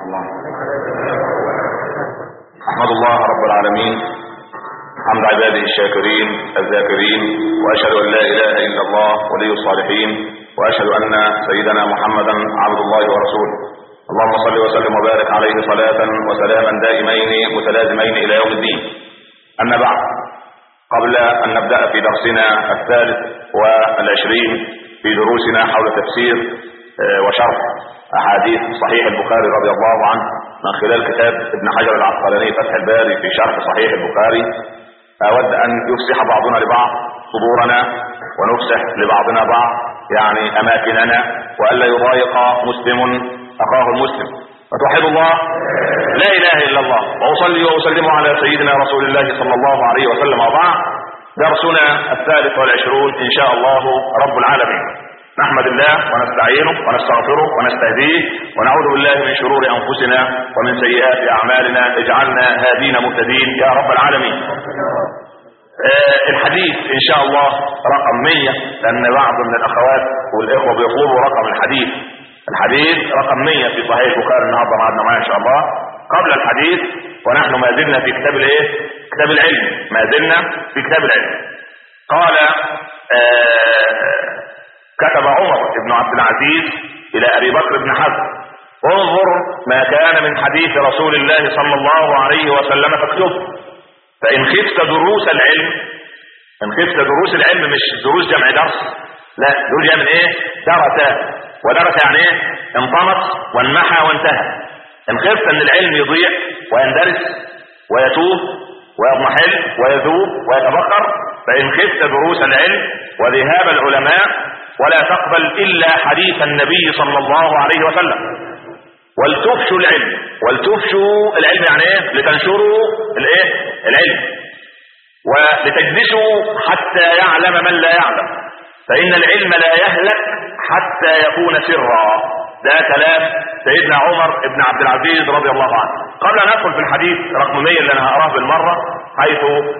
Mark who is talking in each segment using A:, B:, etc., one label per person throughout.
A: الله. أحمد الله رب العالمين حمد عباده الشاكرين الذاكرين، وأشهد أن لا إله إلا الله ولي الصالحين، وأشهد أن سيدنا محمدا عبد الله ورسوله. اللهم صل وسلم وبارك عليه صلاة وسلاما دائمين متلازمين إلى يوم الدين. أما بعد، قبل أن نبدأ في درسنا 23 في دروسنا حول تفسير وشرح أحاديث صحيح البخاري رضي الله عنه من خلال كتاب ابن حجر العسقلاني فتح الباري في شرح صحيح البخاري، أود أن يفسح بعضنا لبعض صدورنا ونفسح لبعضنا بعض يعني أماكننا، وألا يضايق مسلم أخاه المسلم. فتوحد الله لا إله إلا الله، وأصلي وأسلم على سيدنا رسول الله صلى الله عليه وسلم. وبعد، درسنا 23 إن شاء الله رب العالمين. نحمد الله ونستعينه ونستغفره ونستهديه ونعوذ بالله من شرور أنفسنا ومن سيئات أعمالنا، اجعلنا هادين مهتدين يا رب العالمين. الحديث إن شاء الله رقم 100، لأن بعض من الأخوات والإخوة بيطلبوا رقم الحديث رقم 100 في صحيح البخاري النهارده معنا معايا إن شاء الله. قبل الحديث، ونحن ما زلنا في كتاب كتاب العلم، ما زلنا في كتاب العلم. قال كتب عمر بن عبد العزيز إلى أبي بكر بن حزم: انظر ما كان من حديث رسول الله صلى الله عليه وسلم فاكتبه، فإن خفت دروس العلم، مش دروس جمع درس، لا، دروس جمع درس، ودرس يعني انطمس وانمحى وانتهى. إن خفت أن العلم يضيع ويندرس ويتوه ويضمحل ويذوب ويتبخر، فإن خفت دروس العلم وذهاب العلماء ولا تقبل إلا حديث النبي صلى الله عليه وسلم. ولتفشوا العلم يعني لتنشروا العلم، ولتجلسوا حتى يعلم من لا يعلم، فإن العلم لا يهلك حتى يكون سرا. ده كلام سيدنا عمر بن عبد العزيز رضي الله عنه. قبل أن ندخل في الحديث رقم 100 اللي أنا هقراه بالمرة، حيث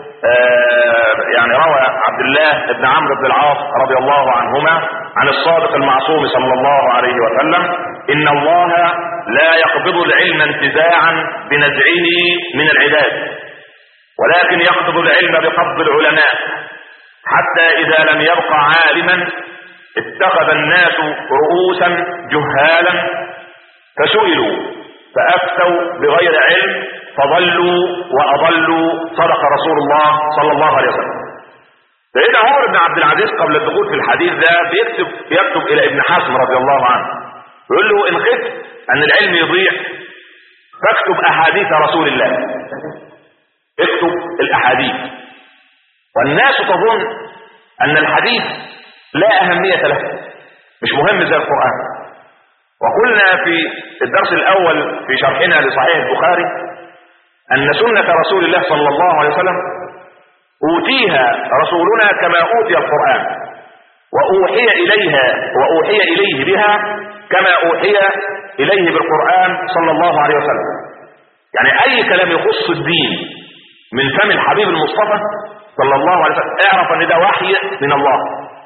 A: يعني روى عبد الله بن عمرو بن العاص رضي الله عنهما عن الصادق المعصوم صلى الله عليه وسلم: إن الله لا يقبض العلم انتزاعا بنزعه من العباد، ولكن يقبض العلم بقبض العلماء، حتى إذا لم يبق عالما اتخذ الناس رؤوسا جهالا فسئلوا فأفتوا بغير علم فضلوا وأضلوا. صدق رسول الله صلى الله عليه وسلم. سيدنا عمر بن عبد العزيز قبل الدخول في الحديث ده بيكتب إلى ابن حزم رضي الله عنه، يقول له: إن خفت أن العلم يضيع فاكتب أحاديث رسول الله، اكتب الأحاديث. والناس تظن أن الحديث لا أهمية له، مش مهم زي القرآن. وقلنا في الدرس الأول في شرحنا لصحيح البخاري أن سنة رسول الله صلى الله عليه وسلم أوتيها رسولنا كما أوتي القرآن، وأوحي إليه بها كما أوحي إليه بالقرآن صلى الله عليه وسلم. يعني أي كلام يخص الدين من فم الحبيب المصطفى صلى الله عليه وسلم اعرف أن ده وحي من الله،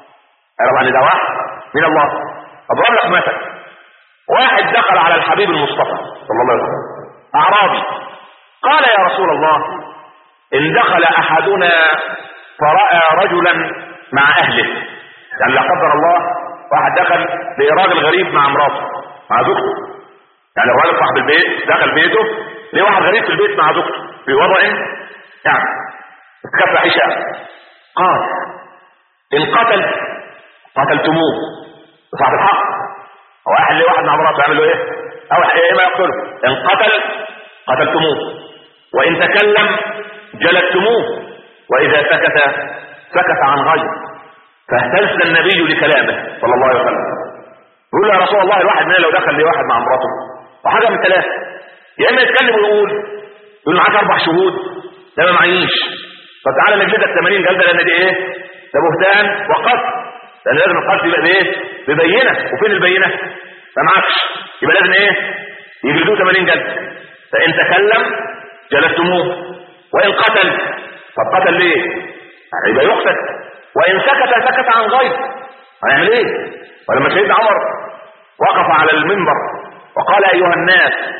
A: أضرب لك مثل: واحد دخل على الحبيب المصطفى صلى الله عليه وسلم أعرابي، قال: يا رسول الله، إن دخل أحدنا فرأى رجلا مع أهله، يعني لا قدر الله واحد دخل لإراد الغريب مع مراته مع زوجته، يعني الراجل صاحب البيت دخل بيته ليه واحد غريب في البيت مع زوجته في وضع يعني اتكفى عشاء، قال: إن قتلتموه صاحب الحق، هو واحد ليه واحد مع مراته يعمل له أو ما يقتله. إن قتلتموه، وإن تكلم جلدتموه، وإذا سكت عن غير. فاهتز النبي لكلامه صلى الله عليه وسلم، يقول: يا رسول الله، الواحد مننا لو دخل ليه واحد مع مراته وحاجة من ثلاثة، يا إما يتكلم ويقول معاك 4 شهود، ده ما معيش، طب تعالى نجلدك 80 جلدة، لأن دي ده بهتان وقتل، لأن لازم القتل يبقى ببينة، وفين البينة؟ ما معكش، يبقى لازم يجلدوه 80 جلدة. فإن تكلم جلدتموه، وإن قتل، طب قتل ليه؟ يبقى يقتل. وإن سكت عن غير، هنعمل ايه؟ ولما سيدنا عمر وقف على المنبر وقال: أيها الناس،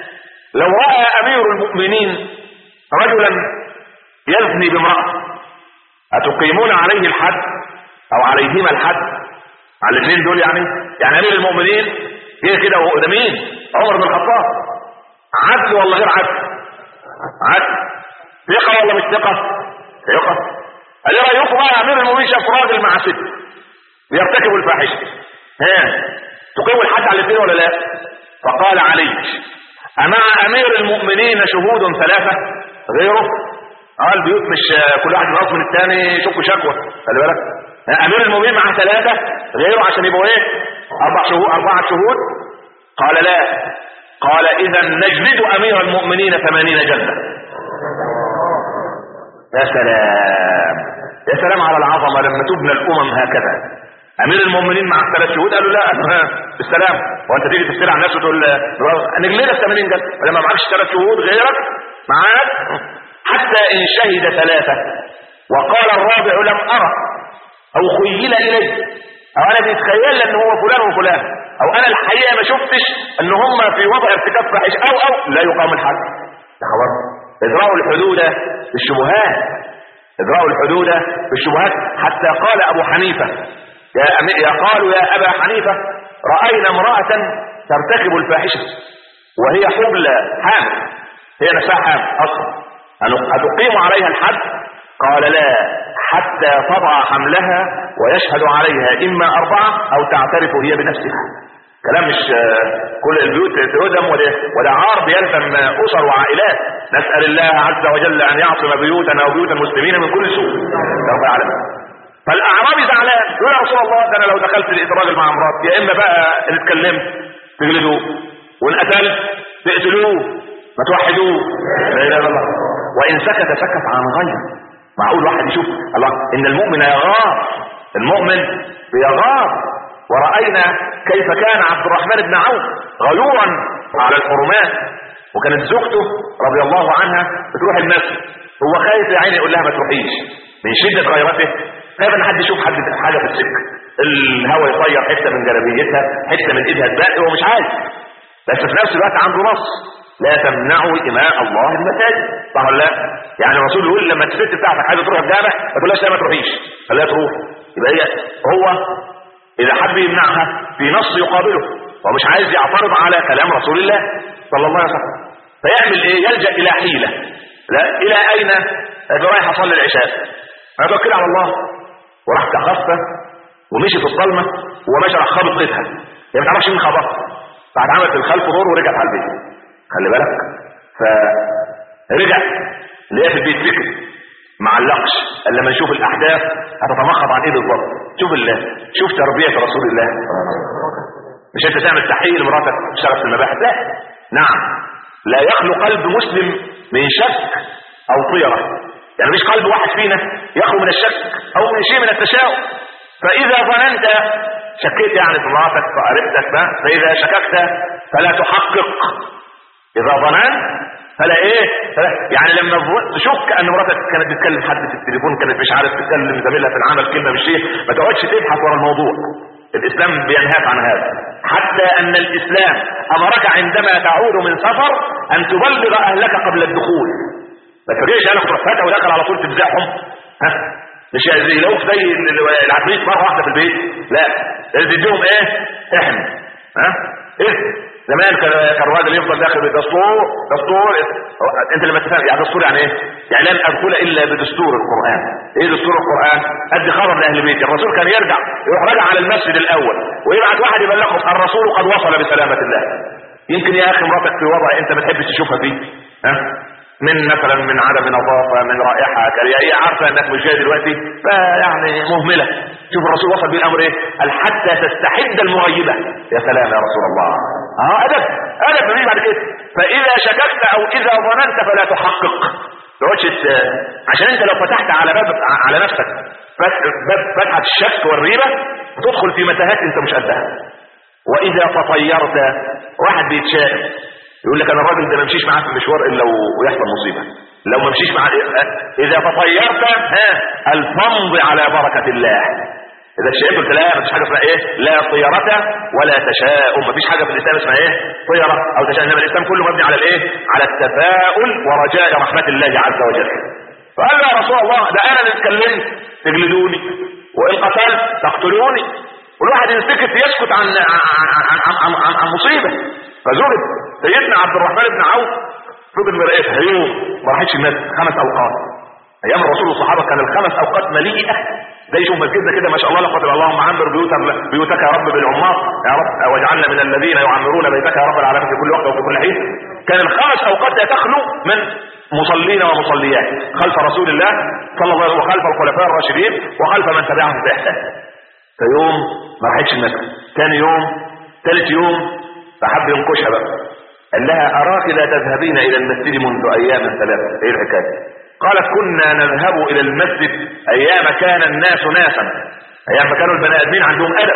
A: لو رأى امير المؤمنين رجلا يزني بامرأة اتقيمون عليه الحد او عليهما الحد على الاثنين دول؟ يعني امير المؤمنين جه كده وهو ده مين؟ عمر بن الخطاب. عدل ولا غير عدل؟ عدل. ثقة ولا مش ثقة؟ ثقة. قال ايه رايكم بقى امير المؤمنين شاف راجل مع ست بيرتكبوا الفاحشة، تقيموا الحد على الاثنين ولا لا؟ فقال علي: امع امير المؤمنين شهود ثلاثة غيره؟ البيوت مش كل واحد ينقص من الثاني يشك شكوى، خلي بالك. امير المؤمنين معاه ثلاثة غيره عشان يبقوا ايه؟ اربعة شهود. قال لا. قال اذا نجلد امير المؤمنين 80 جلدة. يا سلام يا سلام على العظمة لما تبنى الامم هكذا. امير المؤمنين مع 3 شهود قالوا لا بالسلام. وانت تيجي تفتري على الناس وتقول نجلدك 80 جلدة ولما معكش 3 شهود غيرك معاك. حتى ان شهد 3 وقال الرابع لم ارى او خيل الي او انا بيتخيل ان هو فلان وفلان او انا الحقيقه ما شفتش ان هم في وضع ارتكاب فاحش او لا يقام الحد. يا خبر. اجراء الحدود بالشبهات، اجراء الحدود بالشبهات. حتى قال ابو حنيفه قالوا يا ابا حنيفه راينا امراه ترتكب الفاحشه وهي حبلى حامل، هي نفسها حامل اصلا، أتقيم عليها الحد؟ قال لا حتى تضع حملها ويشهد عليها إما 4 أو تعترف هي بنفسها. كلام مش كل البيوت تهدم ولا عار بيلزم أسر وعائلات. نسأل الله عز وجل أن يعصم بيوتنا وبيوت المسلمين من كل سوء رب العالمين. فالأعرابي زعلان يقول يا رسول الله ده أنا لو دخلت الراجل مع مراتي يا إما بقى اللي اتكلمت تجلدوه وإن قتلت تقتلوه ما توحدوه لا اله الا الله. وان سكت سكت عن غير. معقول واحد يشوف الله ان المؤمن يغار، المؤمن بيغار. ورأينا كيف كان عبد الرحمن بن عوف غيورا على الحرمات، وكانت زوجته رضي الله عنها بتروح المسجد، هو خايف يا عيني يقول لها ما تروحيش من شدة غيرته، خايف ان حد يشوف حاجة في السكة، الهوا يطير حتة من جلابيتها حتة من ايدها تبقى، هو مش عايز، بس في نفس الوقت عنده نص لا تمنعوا إماء الله المساجد، صح ولا لا؟ يعني الرسول يقول لما الست بتاعتك عايزه تروح الجامع ما تقولهاش لا ما تروحيش، خليها تروح. يبقى هو اذا حب يمنعها في نص يقابله، ومش عايز يعترض على كلام رسول الله صلى الله عليه وسلم، فيعمل ايه؟ يلجأ الى حيلة. لا الى اين؟ رايح اصلي العشاء، انا توكل على الله، وراح تخفى ومشي في الظلمه ومشى راح خابط قيدها، هي ما تعرفش مين خبطها، بعد عملت الخلف دور ورجعت على البيت. خلي بالك. فرجع لقى في البيت فكر ما علقش الا لما نشوف الاحداث هتتمخض عن ايه بالظبط. شوف تربيه رسول الله. مش انت تعمل تحقيق لمراتك تشتغل في المباحث، لا، نعم، لا يخلو قلب مسلم من شك او طيره، يعني مش قلب واحد فينا يخلو من الشك او من شيء من التشاؤم. فاذا ظننت شكيت يعني في مراتك فقربتك، فاذا شككت فلا تحقق، اذا ظننت فلا ايه يعني لما تشك ان مراتك كانت بتكلم حد في التليفون، كانت مش عارف تكلم زميلها في العمل كلمه مش شيء، ما تقعدش تبحث ورا الموضوع. الاسلام بينهاك عن هذا، حتى ان الاسلام امرك عندما تعود من سفر ان تبلغ اهلك قبل الدخول. ما تجيش انا تروح فاتح ودخل على طول تفزعهم، مش لو زي العفريت مره واحده في البيت، لا، لازم تديهم ايه؟ احنا ايه زمان كان الراجل يفضل داخل دستور انت لما تفهم يعني دستور يعني ايه؟ يعني لن ادخل الا بدستور القران. ايه دستور القران؟ ادي خبر لاهل بيتي. الرسول كان يروح راجع على المسجد الاول ويبعت واحد يبلغهم الرسول قد وصل بسلامه الله. يمكن يا اخي مراتك في وضع انت ما تحبش تشوفها فيه، من مثلا من عدم نظافه، من رائحه كريهه، هي عارفه انك مش جاي دلوقتي فيعني مهمله. شوف الرسول وصل بيه الامر ايه؟ قال حتى تستحد المغيبه. يا سلام يا رسول الله. ادب مفيش بعد كده. فاذا شككت او اذا ظننت فلا تحقق. عشان انت لو فتحت على نفسك باب فتحه الشك والريبه تدخل في متاهات انت مش قدها. واذا تطيرت، واحد بيتشائم يقول لك انا الراجل ده ما مشيش معاه في المشوار الا ويحصل مصيبه، لو ما مشيش معاه. اذا تطيرت الفمض على بركه الله. اذا الشيء قلت لا مفيش حاجه اسمها ايه لا طيره ولا تشاؤم، مفيش حاجه في الاسلام اسمها ايه طيره او تشاؤم، انما الاسلام كله مبني على الايه على التفاؤل ورجاء رحمه الله عز وجل. فقال له يا رسول الله ده انا اللي اتكلمت تجلدوني وان قتلت تقتلوني، والواحد ان سكت يسكت عن مصيبه. فزوجة سيدنا عبد الرحمن بن عوف فضل مرقتها يوم ما راحتش الناس 5 اوقات. ايام الرسول والصحابه كان ال5 اوقات مليئه، زي شوف مسجدنا كده ما شاء الله لا قدر اللهم عمر بيوتك يا رب بالعمار يا رب، واجعلنا من الذين يعمرون بيتك يا رب العالمين في كل وقت وفي كل حين. كان ال5 اوقات لا تخلو من مصلين ومصليات خلف رسول الله صلى الله عليه وسلم وخلف الخلفاء الراشدين وخلف من تبعهم باحسان. فيوم ما راحتش المسجد، ثاني يوم، ثالث يوم فحب ينكشها بقى، قال لها اراك لا تذهبين الى المسجد منذ ايام 3. ايه الحكايه؟ قالت كنا نذهب الى المسجد ايام كان الناس ناسا، ايام ما كانوا البني ادمين عندهم ادب،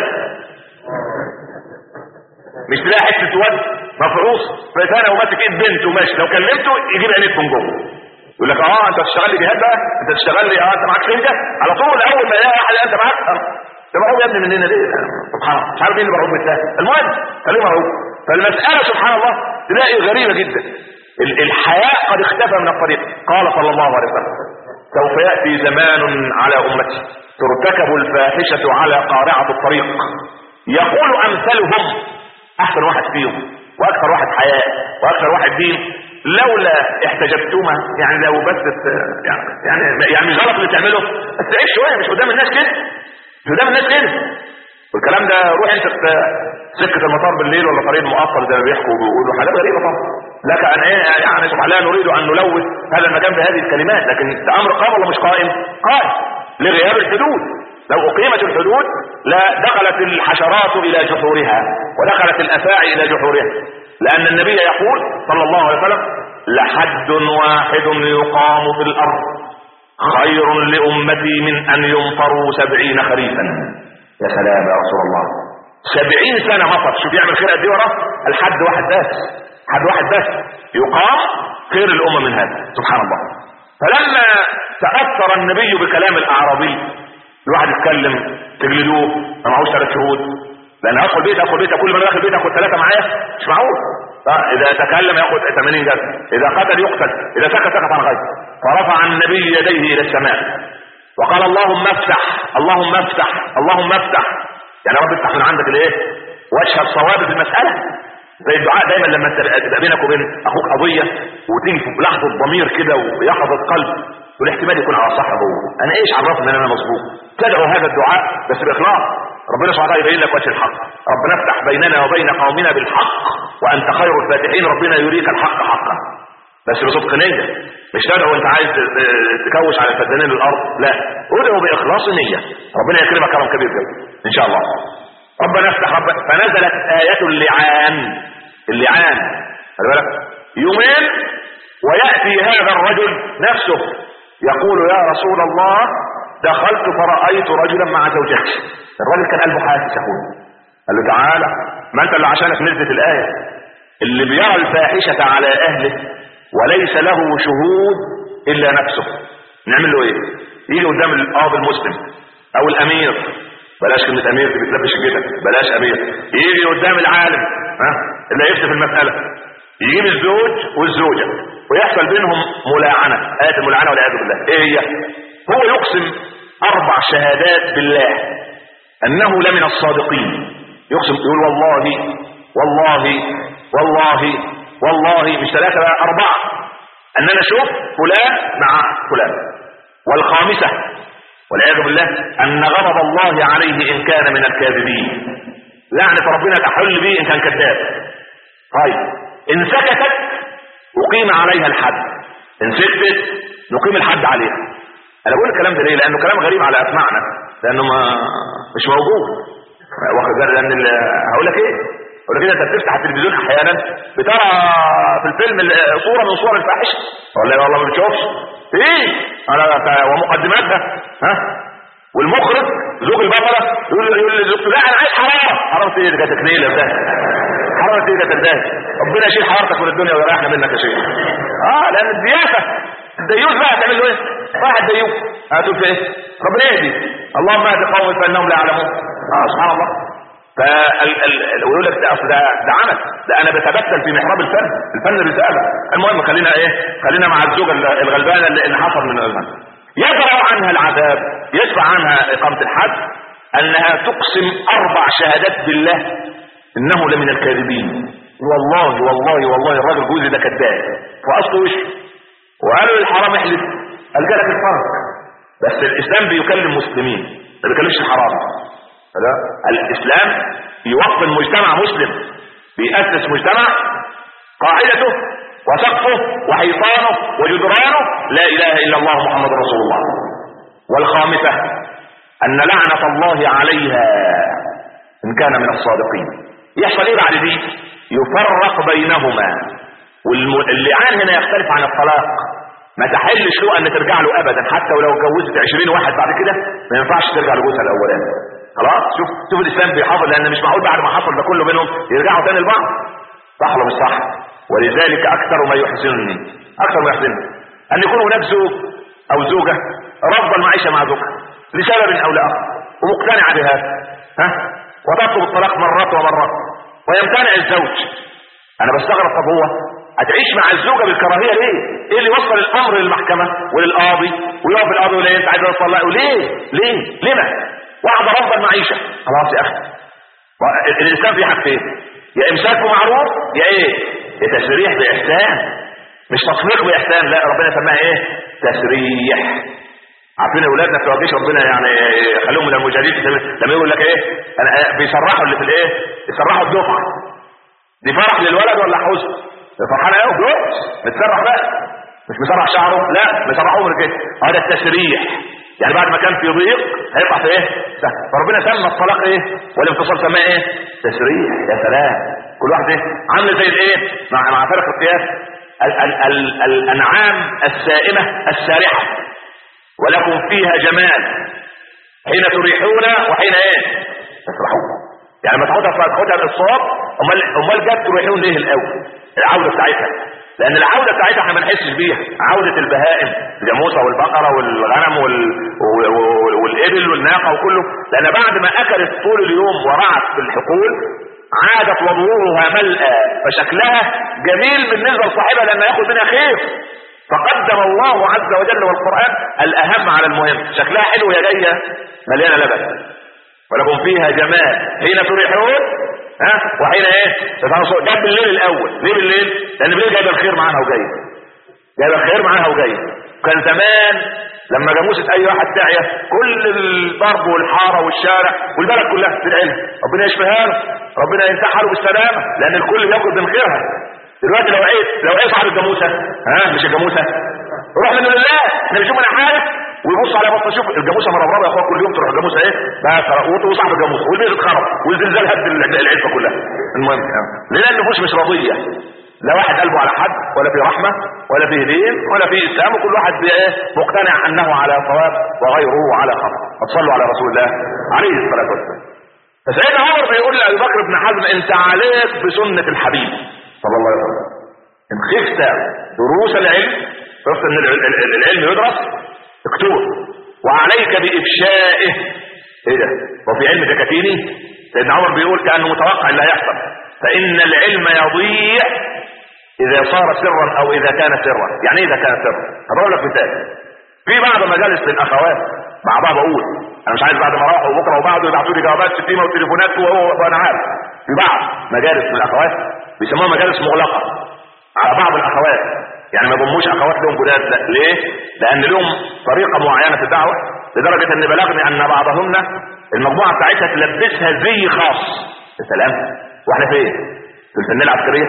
A: مش تلاقي حته واد مفروص فانا وماسك ايد بنت وماشي لو كلمته يجيب عينيك من جوه، يقول لك انت تشتغل لي جهاد بقى، انت تشتغل لي انت معاك سنجه على طول، اول ما يلاقي واحد انت معاك ده مرعوب يا ابني مننا ليه؟ سبحان الله مش عارف مين اللي مرعوب مثله، المهم خليه مرعوب. فالمساله سبحان الله تلاقي غريبه جدا، الحياء قد اختفى من الطريق. قال صلى الله عليه وسلم سوف ياتي زمان على امتي ترتكب الفاحشه على قارعه الطريق، يقول امثلهم احسن واحد فيهم واكثر واحد حياء واكثر واحد دين لولا احتجبتما، يعني لو بس يعني مش غلط اللي تعمله بس عيش شويه، مش قدام الناس كده، مش قدام الناس كده. والكلام ده روح انت في سكه المطار بالليل ولا طريق المقطر زي ما بيحكوا وبيقولوا حاجات غريبه طبعا، لك ان ايه يعني سبحان الله نريد ان نلوث هذا المكان بهذه الكلمات، لكن ده امر قائم ولا مش قائم؟ قائم لغياب الحدود. لو اقيمت الحدود لا دخلت الحشرات الى جحورها ودخلت الافاعي الى جحورها، لان النبي يقول صلى الله عليه وسلم لحد واحد يقام في الارض خير لامتي من ان يمطروا 70 خريفا. يا سلام يا رسول الله، 70 سنة مطر، شوف يعمل خير قد ايه وراه؟ الحد واحد بس، حد واحد بس يقام خير الامة من هذا سبحان الله. فلما تأثر النبي بكلام الاعرابي، الواحد يتكلم تجلدوه ما معهوش 3 شهود، لان ادخل بيت كل ما داخل بيت اخد 3 معايا مش معقول. اذا تكلم ياخد 80 جلد، اذا قتل يقتل، اذا سكت عن غيره. فرفع النبي يديه الى السماء وقال اللهم افتح اللهم افتح اللهم افتح، يعني رب افتح من عندك الايه وجه الصواب في المساله. زي الدعاء دايما لما تبقى بينك وبين اخوك قضيه وتيجي في لحظه ضمير كده ويقظه قلب والاحتمال يكون على صح، هو انا ايش عرفني ان انا مظبوط، تدعو هذا الدعاء بس باخلاص، ربنا سبحانه وتعالى يبين لك وجه الحق. ربنا افتح بيننا وبين قومنا بالحق وانت خير الفاتحين، ربنا يريك الحق حقا بس بصدق نية، مش تدعو انت عايز تكوش على الفدانين الارض، لا ادعو باخلاص نية، ربنا يكرمك كرم كبير جدا ان شاء الله. ربنا افتح فنزلت آية اللعان خلي بالك يومين، ويأتي هذا الرجل نفسه يقول يا رسول الله دخلت فرأيت رجلا مع زوجته. الرجل كان قلبه حاسس يقول، قال له تعالى ما انت اللي عشانك نزلت الآية، اللي بيرى الفاحشة على اهله وليس له شهود الا نفسه نعمل له ايه؟ يجي قدام القاضي المسلم او الامير، بلاش كلمه امير دي بتلبش كده، بلاش امير، يجي قدام العالم اللي هيفتي في المساله، يجيب الزوج والزوجه ويحصل بينهم ملاعنه، ايه الملاعنه والعياذ بالله ايه هي؟ هو يقسم 4 شهادات بالله انه لمن الصادقين، يقسم يقول والله والله والله والله مش 3 بقى 4 ان انا اشوف فلان مع فلان، والخامسة والعياذ بالله ان غضب الله عليه ان كان من الكاذبين، لعنة ربنا تحل به ان كان كذاب. طيب ان سكتت اقيم عليها الحد، ان سكتت نقيم الحد عليها. انا بقول الكلام ده ليه؟ لانه كلام غريب على اسماعنا، لانه مش موجود واخد بالك، لان هقول لك ايه، ولكن انت بتفتح التلفزيون احيانا بترى في الفيلم صورة من صور الفاحشة، ولا والله ما بتشوفش ايه ومقدماتها والمخرج زوج البطلة يقول لزوجته لا انا عايز حرارة ايه ده تكنيلة ده، حرارة ايه ده ربنا يشيل حرارتك من الدنيا ويريحنا منك يا شيخ. لان الدياسة الديوث بقى هتعمل له ايه؟ واحد ديوث هتقول في ايه؟ ربنا يهدي اللهم اهد قومي فانهم لا يعلمون. سبحان الله. ويقول لك ده عمل، ده انا بتبتل في محراب الفن رساله. المهم خلينا مع الزوجه الغلبانه اللي حصل من الغلبان. يدرأ عنها العذاب، يدفع عنها اقامه الحد، انها تقسم 4 شهادات بالله انه لمن الكاذبين. والله والله والله الراجل جوزي ده كذاب واصله وش، وقالوا للحرام احلف، قال جالك الفرق. بس الاسلام بيكلم مسلمين، ما بيكلمش الحرام. الاسلام يوطن مجتمع مسلم، بيأسس مجتمع قاعدته وسقفه وحيطانه وجدرانه لا اله الا الله محمد رسول الله. والخامسة ان لعنة الله عليها ان كان من الصادقين. يحصل ايه بعد دي؟ يفرق بينهما. واللعان هنا يختلف عن الطلاق، ما تحلش له ان ترجع له ابدا، حتى ولو اتجوزت 20 واحد بعد كده ما ينفعش ترجع لجوزها الاولاني. خلاص. شوف الاسلام بيحافظ، لان مش معقول بعد ما حصل ده كله بينهم يرجعوا تاني لبعض. صح ولا مش صح؟ ولذلك اكثر ما يحزنني ان يكون هناك زوج او زوجه رفض المعيشه مع زوجها لسبب او لاخر ومقتنعه بهذا، وتطلب الطلاق مرات ومرات ويمتنع الزوج. انا بستغرب، طب هو هتعيش مع الزوجه بالكراهيه ليه؟ ايه اللي وصل الامر للمحكمه وللقاضي ويقف القاضي يقول انت عايز تطلق؟ ليه؟ لما؟ واحده رفض المعيشه، خلاص يا اخي. الاسلام فيه حاجتين، يا امساك بمعروف يا تسريح باحسان. مش تطليق باحسان، لا، ربنا سماها تسريح. عارفين اولادنا في الجيش ربنا يعني يخليهم من المجاهدين، لما يقول لك انا بيسرحوا اللي في يسرحوا الدفعه دي. فرح للولد ولا حزن؟ فرحان قوي متسرح بقى، مش مسرح شعره، لا مسرح عمره كده. هذا التسريح، يعني بعد ما كان في ضيق هيطلع في فربنا سمى الطلاق والانفصال سماه تسريح. يا سلام. كل واحد عامل زي مع فرق القياس. الانعام السائمه السارحه، ولكم فيها جمال حين تريحون وحين تفرحون. يعني ما تاخدها بالصواب. امال جت تريحون ليه الاول؟ العوده بتاعتها، لان العوده بتاعتها احنا ما نحسش بيها. عوده البهائم، الجاموسه والبقره والغنم والابل والناقه وكله، لان بعد ما اكلت طول اليوم ورعت في الحقول عادت وضوءها ملأى، فشكلها جميل بالنسبه لصاحبها لان ياخذ منها خير. فقدم الله عز وجل والقرآن الأهم على المهم. شكلها حلو يا جاية مليانة لبن. ولكم فيها جمال حين تريحون وحين جاب بالليل الأول. ليه بالليل؟ لأن بالليل جايب الخير معاها وجاية، جايب الخير معاها وجاية. كان زمان لما جاموسة أي واحد تعيا كل الضرب والحارة والشارع والبلد كلها تدعي له ربنا يشفيها له، ربنا ينتحها له بالسلامة، لأن الكل بياخد من خيرها. دلوقتي لو ايه صاحب الجاموسه مش الجاموسه روح منه لله، احنا بنشوف منها حاجه ويبص على بطه. شوف الجاموسه مربربه يا اخويا، كل يوم تروح الجاموسه بقى وصاحب الجاموسه والبيت اتخرب والزلزال هد العزبه كلها. المهم لان النفوس مش راضيه، لا واحد قلبه على حد ولا في رحمه ولا في دين ولا في اسلام، وكل واحد مقتنع انه على صواب وغيره على خطا. فصلوا على رسول الله عليه الصلاه والسلام. فسيدنا عمر بيقول لابي بكر بن حزم انت عليك بسنه الحبيب صلى الله عليه وسلم. ان خفت دروس العلم، خفت ان العلم يدرس، اكتبه، وعليك بافشائه. ايه ده؟ وفي علم دكاتيني سيدنا عمر بيقول كانه متوقع اللي هيحصل، فان العلم يضيع اذا صار سرا او اذا كان سرا. يعني ايه اذا كان سرا؟ هضرب لك مثال. في بعض مجالس للاخوات مع بعض، اقول انا مش عايز بعد ما اروح وبكره وبعده يبعتوا لي جوابات شتيمه وتليفونات وانا عارف. في بعض مجالس من الاخوات بيسموها مجالس مغلقه على بعض الاخوات، يعني ما يضموش اخوات لهم جداد. ليه؟ لان لهم طريقه معينه في الدعوه، لدرجه ان بلغني ان بعضهن المجموعه بتاعتها تلبسها زي خاص. يا سلام. واحنا فين؟ في الفنيه العسكريه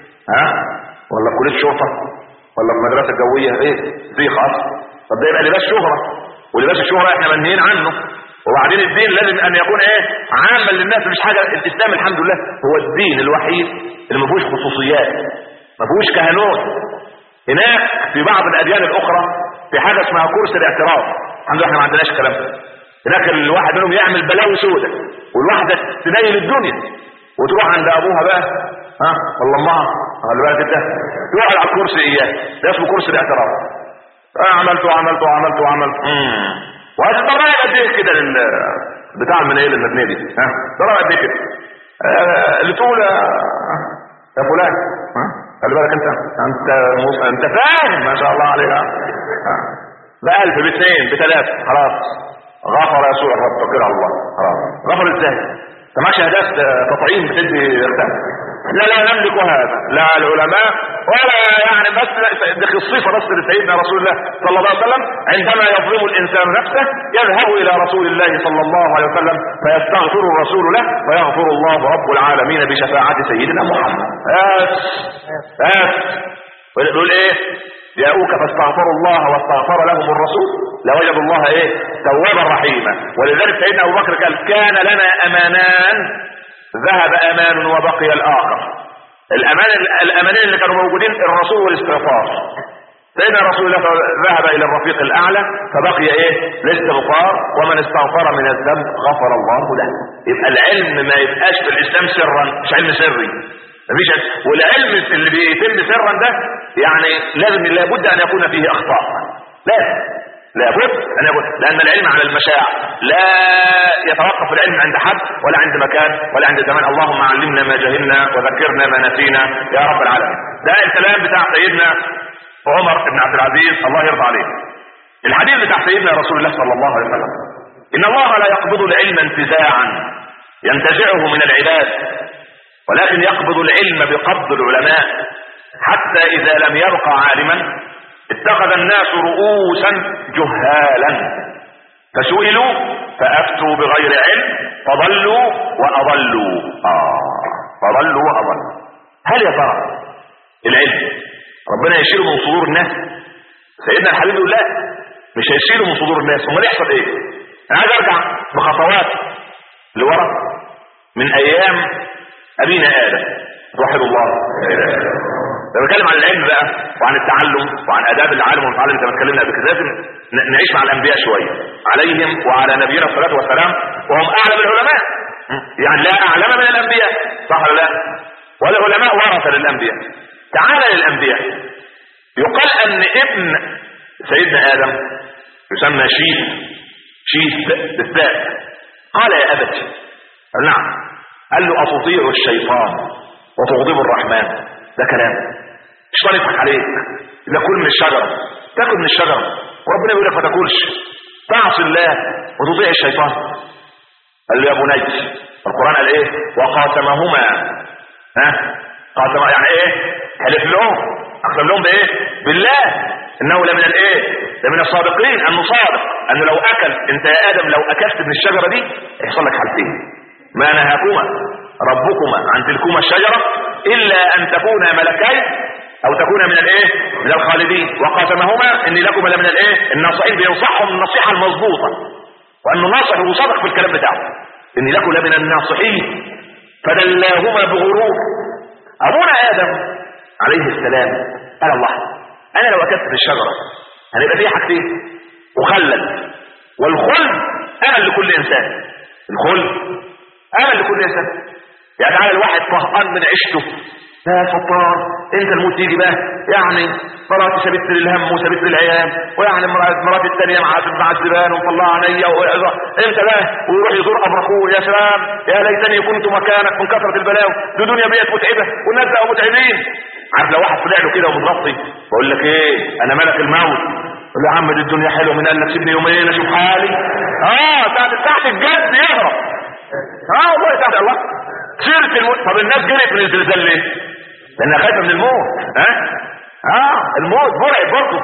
A: ولا في كليه شرطه ولا في مدرسه جويه؟ زي خاص. طب ده يبقى لباس شهره، ولباس الشهره احنا منهيين عنه. وبعدين الدين لازم ان يكون عاما للناس، مش حاجه. الاسلام الحمد لله هو الدين الوحيد اللي ما فيهوش خصوصيات، ما فيهوش كهنوت. هناك في بعض الاديان الاخرى في حاجه اسمها كرسي الاعتراف، الحمد لله احنا ما عندناش الكلام ده. هناك الواحد منهم يعمل بلاوي سودة، والواحده تنيل الدنيا وتروح عند ابوها بقى والله امها خلي بالك انت يقعد على الكرسي. ده اسمه كرسي الاعتراف. عملت وهتضرب قد ايه كده بتاع المنايل المبنيه دي؟ ها ضرب قد ايه كده؟ اللي تقول يا فلان خلي بالك انت فاهم ما شاء الله عليها. ب1000 ب2 ب3 خلاص غفر يسوع الرب توكل على الله. خلاص غفر ازاي؟ انت معاك شهادات تطعيم بتدي اختها؟ لا نملك هذا، لا العلماء ولا يعني بس دي خصيصه بس لسيدنا رسول الله صلى الله عليه وسلم. عندما يظلم الانسان نفسه يذهب الى رسول الله صلى الله عليه وسلم فيستغفر الرسول له ويغفر الله رب العالمين بشفاعه سيدنا محمد. ويقول ايه؟ جاءوك فاستغفروا الله واستغفر لهم الرسول لوجدوا الله ايه؟ توابا رحيما. ولذلك سيدنا ابو بكر قال كان لنا امانان ذهب امان وبقي الاخر. الامانين اللي كانوا موجودين الرسول والاستغفار. سيدنا رسول الله ذهب الى الرفيق الاعلى فبقي ايه؟ الاستغفار، ومن استغفر من الذنب غفر الله له. يبقى العلم ما يبقاش في الاسلام سرا، مش علم سري مفيش. والعلم اللي بيتم سرا ده يعني لابد ان يكون فيه اخطاء، لابد ان يكون، لان العلم على المشاع، لا يتوقف العلم عند حد ولا عند مكان ولا عند زمان. اللهم علمنا ما جهلنا وذكرنا ما نسينا يا رب العالمين. ده الكلام بتاع سيدنا عمر بن عبد العزيز الله يرضى عليه. الحديث بتاع سيدنا رسول الله صلى الله عليه وسلم ان الله لا يقبض العلم انتزاعا ينتزعه من العباد، ولكن يقبض العلم بقبض العلماء، حتى اذا لم يبق عالما اتخذ الناس رؤوسا جهالا فسئلوا فافتوا بغير علم فضلوا واضلوا. فضلوا واضلوا. هل يا ترى العلم ربنا يشيله من صدور الناس؟ سيدنا الحبيب يقول لا، مش هيشيله من صدور الناس. امال يحصل ايه؟ انا عايز ارجع بخطوات لورا من ايام ابينا ادم رحمه الله. لما نتكلم عن العلم بقى وعن التعلم وعن اداب العالم والمتعلم زي ما اتكلمنا قبل كده، لازم نعيش مع الانبياء شويه عليهم وعلى نبينا الصلاه والسلام، وهم اعلم العلماء، يعني لا اعلم من الانبياء، صح ولا لا؟ والعلماء ورثه للانبياء. تعالى للانبياء. يقال ان ابن سيدنا ادم يسمى شيث بالذات قال يا ابتي، قال نعم، قال له اتطيع الشيطان وتغضب الرحمن؟ ده كلام الشيطان يضحك عليك، اذا كل من الشجره تاكل من الشجره وربنا يقول لك ما تاكلش، تعصي الله وتطيع الشيطان. قال له يا بني، القران قال ايه؟ وقاسمهما، قاسم يعني ايه؟ حلف لهم، اقسم لهم بايه؟ بالله انه لمن الايه؟ لمن الصادقين، انه صادق، انه لو اكل انت يا ادم، لو اكلت من الشجره دي يحصل لك حالتين: ما نهاكما ربكما عن تلكما الشجره الا ان تكونا ملكين او تكونا من الايه؟ من الخالدين. وقاسمهما اني لكما لمن الايه؟ الناصحين، بينصحهم النصيحه المضبوطه، وانه ناصح وصادق في الكلام بتاعه، اني لكم لمن الناصحين فدلاهما بغرور. ابونا ادم عليه السلام قال الله، انا لو اكلت من الشجره هنبقى فيه حاجتين: مخلد، والخلد امل لكل انسان. الخلد امل لكل انسان. يعني على الواحد طهقان من عيشته، يا ستار انت الموت يجي بقى، يعني مراتي سابت لي الهم وسابت لي العيال، ويعني مراتي الثانيه مع الزبان ومطلعه عينيا، انت بقى ويروح يزور ابو اخوه، يا سلام يا ليتني كنت مكانك من كثره البلاوي، دي دنيا بقت متعبه والناس بقوا متعبين. عارف لو واحد طلع له كده ومتغطي بقول لك ايه، انا ملك الموت، يقول له يا عم دي الدنيا حلوه، من قال لك سيبني يومين اشوف حالي. تحت الجد يهرب. والله تحت الله سيره الموت. طب الناس جريت من الزلزال ليه؟ لانها خايفه من الموت. الموت مرعب برضه.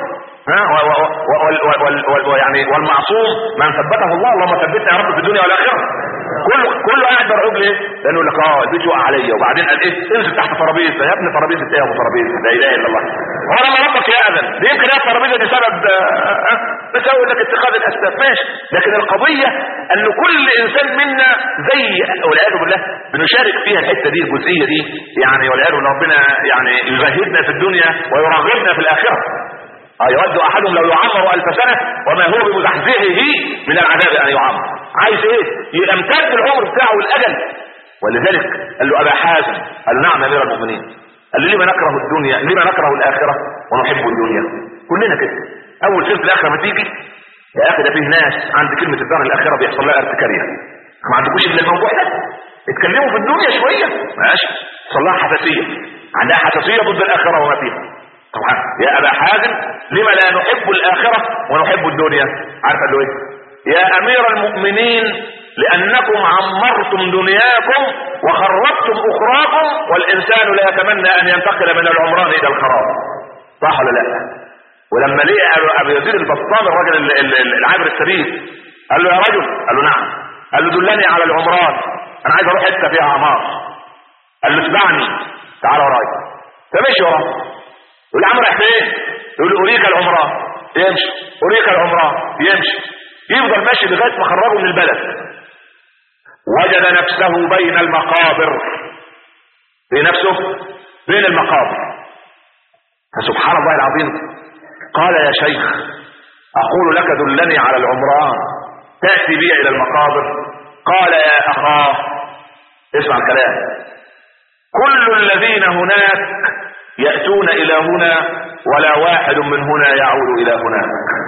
A: يعني والمعصوم من ثبته الله، اللهم ثبتنا يا رب في الدنيا والاخره. كله قاعد مرعوب ليه؟ لانه يقول لك البيت يقع عليا، وبعدين قال ايه؟ انزل تحت ترابيزه. يا ابني ترابيزه ايه يا ابو ترابيزه؟ لا اله الا الله. هو لما ربك ياذن يمكن هي الترابيزه دي سبب بتسوي لك اتخاذ الاسباب، ماشي، لكن القضيه ان كل انسان منا زي والعياذ بالله بنشارك فيها الحته دي، الجزئيه دي يعني، والعياذ بالله ربنا يعني يزهدنا في الدنيا ويرغبنا في الاخره. يود احدهم لو يعمر 1000 سنه وما هو بمزحزحه من العذاب ان يعمر. عايز ايه؟ يمتد العمر بتاعه والاجل. ولذلك قال له ابا حازم، قال له نعم يا امير المؤمنين، قال له لما نكره الدنيا، لما نكره الاخره ونحب الدنيا؟ كلنا كده، اول شيء في الاخره ما تيجي يا اخي ده فيه ناس عند كلمه الدار الاخره بيحصل لها ارتكاريه. ما عندكوش الا الموضوع ده؟ اتكلموا في الدنيا شويه ماشي، يحصل لها حساسيه، عندها حساسيه ضد الاخره وما فيها. طبعا يا ابا حازم لما لا نحب الاخره ونحب الدنيا؟ عارف قال له ايه؟ يا امير المؤمنين لانكم عمرتم دنياكم وخربتم اخراكم، والانسان لا يتمنى ان ينتقل من العمران الى الخراب. صح ولا لا؟ ولما لقى ابو يزيد البسطامي الراجل العابر السبيل قال له يا رجل، قال له نعم، قال له دلني على العمران، انا عايز اروح حته فيها اعمار. قال له اسمعني تعال ورايا. فمشي وراه. يقول له يا عم رايح فين؟ يقول له اريك العمران. يمشي اريك العمران، يمشي، يفضل ماشي لغايه ما خرجه من البلد. وجد نفسه بين المقابر، في نفسه بين المقابر. فسبحان الله العظيم قال يا شيخ اقول لك دلني على العمران تأتي بي الى المقابر. قال يا اخاه اسمع الكلام، كل الذين هناك يأتون الى هنا ولا واحد من هنا يعود الى هناك.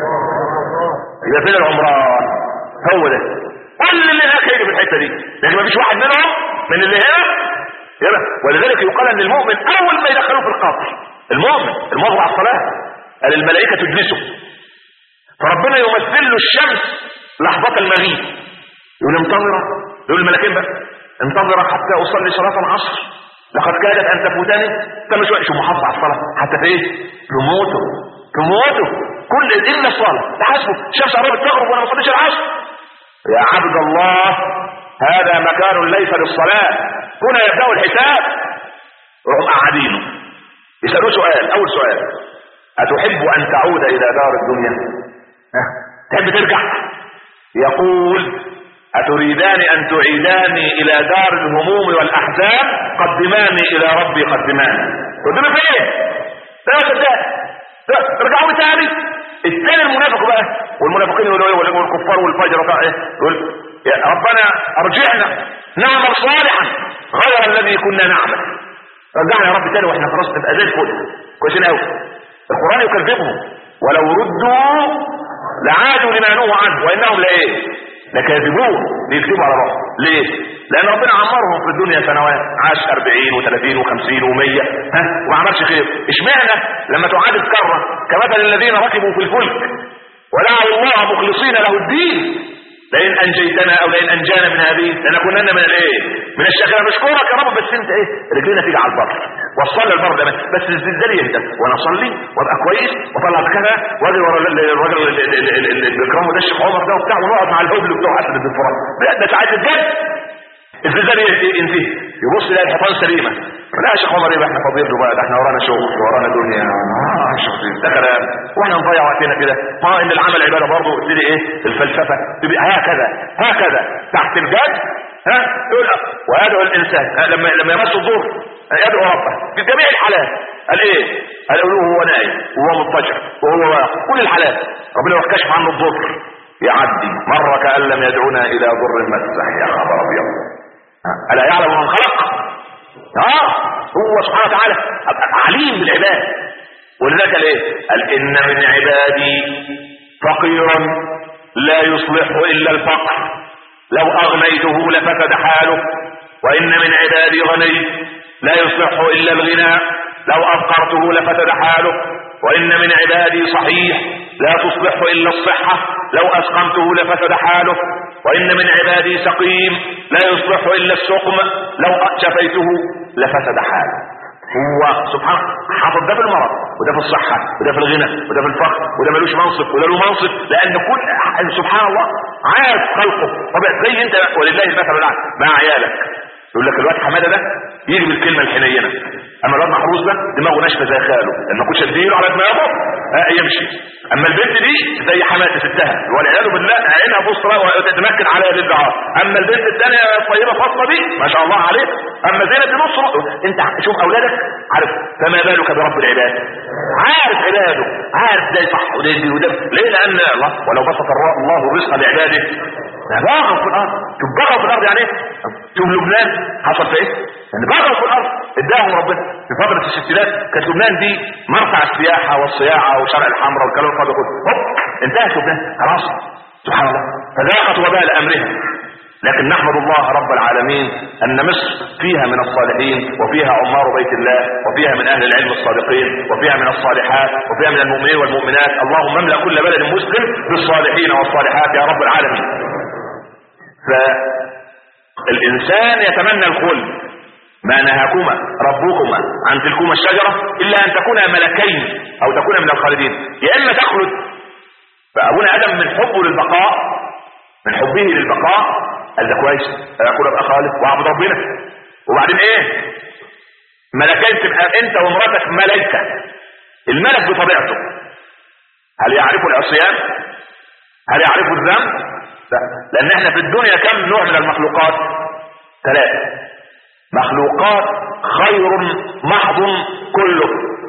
A: اذا فين العمران؟ هو ده كل اللي هناك هيجي في الحته دي، لكن ما فيش واحد منهم من اللي هنا يبقى. ولذلك يقال ان المؤمن اول ما يدخلوه في القبر، المؤمن على الصلاه قال الملائكه تجلسه، فربنا يمثل له الشمس لحظه المغيب، يقول انتظر، يقول الملائكين بقى انتظر حتى اصلي صلاه العصر لقد كادت ان تفوتني. كم شويه شو محافظ على الصلاه حتى في ايه؟ تموتوا كل الا الصلاه تحسبه الشمس قربت تغرب وانا ما صليتش العصر. يا عبد الله هذا مكان ليس للصلاه، هنا يبدا الحساب. وهم قاعدينه يسالوه سؤال، اول سؤال اتحب ان تعود الى دار الدنيا؟ تحب ترجع؟ يقول اتريدان ان تعيداني الى دار الهموم والاحزان؟ قدماني الى ربي قدماني. قدمي فين؟ ارجعوا لي تاني. الثاني المنافق بقى، والمنافقين يقولوا ايه؟ والكفار والفجر يقول يا ربنا ارجعنا نعمل صالحا غير الذي كنا نعمل. رجعنا يا رب تاني واحنا خلاص نبقى زي الفل كويسين قوي. القران يكذبهم ولو ردوا لعادوا لما نهوا عنه وانهم لكاذبون. بيكذبوا على بعض ليه؟ لان ربنا عمرهم في الدنيا سنوات، عاش 40 و30 و50 و100 وما عملش خير. اشمعنى لما تعاد الكره كمثل الذين ركبوا في الفلك ودعوا الله مخلصين له الدين لئن انجيتنا او لئن انجانا من هذه لنكونن من الشاكرين. نشكرك يا رب بس انت رجلينا تيجي على البر، وصلنا البر ده بس الزلزال يهدى وانا اصلي وابقى كويس واطلع كذا واجي ورا الراجل اللي بيكرمه ده الشيخ عمر ده وبتاع، ونقعد مع الهبل بتوع اسد بن فرات. ده ساعات الجد الزلزال ينتهي يبص يلاقي الحيطان سليمه. لا يا شيخ عمر ايه احنا فاضيين له بقى، ده احنا ورانا شغل ورانا دنيا. ده كلام واحنا نضيع وقتنا كده. ما ان العمل عباده برضه تبتدي الفلسفه تبقى هكذا تحت الجد. يقول ويدعو الانسان لما يمس الضر يدعو ربه في جميع الحالات. قال ايه؟ قال له هو نايم وهو مضطجع وهو واقف كل الحالات ربنا يكشف عنه الضر يعدي مره كأن لم يدعونا الى ضر مسح. يا خبر ابيض، الا يعلم من خلق؟ هو سبحانه وتعالى عليم بالعباد. ولذلك قال ان من عبادي فقيرا لا يصلح الا الفقر لو اغنيته لفسد حاله، وان من عبادي غني لا يصلح الا الغنى لو افقرته لفسد حاله، وان من عبادي صحيح لا تصلح الا الصحة لو اسقمته لفسد حاله، وان من عبادي سقيم لا يصلح الا السقم لو شفيته لفسد حاله. هو سبحانه حاطط ده في المرض وده في الصحة وده في الغنى وده في الفقر وده ملوش منصب وده له منصب، لان كل سبحان الله عارف خلقه. طبعا زي انت ولله المثل الاعلى مع عيالك، يقول لك الواد حماده ده يجي بالكلمه الحنينه، اما الواد محروس ده دماغه ناشفه زي خاله، لما كنتش اديله على دماغه يمشي. اما البنت دي زي حماده ستها والعياذ بالله عينها بصره وتتمكن عليها للدعاء. اما البنت الثانيه الطيبه فاطمه دي ما شاء الله عليها، اما زينب دي نص. انت شوف اولادك عارف، فما بالك برب العباد؟ عارف عباده، عارف ازاي صح وده ليه؟ لان الله ولو بسط الله الرزق لعباده بغوا في الارض. شوف بغوا في الارض يعني ايه؟ شوف لبنان حصل في ايه؟ يعني بغوا في الارض اداهم ربنا في فتره الستينات. كانت لبنان دي مرفع السياحه والصياعه وشرق الحمراء والكلام الفاضي كله، هوب انتهت شبهتها خلاص. سبحان الله، فذاقت وبال امرها. لكن نحمد الله رب العالمين ان مصر فيها من الصالحين، وفيها عمار بيت الله، وفيها من اهل العلم الصادقين، وفيها من الصالحات، وفيها من المؤمنين والمؤمنات. اللهم املأ كل بلد مسلم بالصالحين والصالحات يا رب العالمين. فالانسان يتمنى الخلد. ما نهاكما ربكما عن تلكما الشجرة الا ان تكونا ملكين او تكونا من الخالدين، يا اما تخلد. فابونا ادم من حبه للبقاء، من حبه للبقاء قال ده كويس اكون ابقى خالد واعبد ربنا. وبعدين ايه؟ ملكين، تبقى انت ومراتك ملائكه. الملك بطبيعته هل يعرف العصيان؟ هل يعرف الذنب؟ لا، لان احنا في الدنيا كم نوع من المخلوقات؟ 3 مخلوقات خير محض كله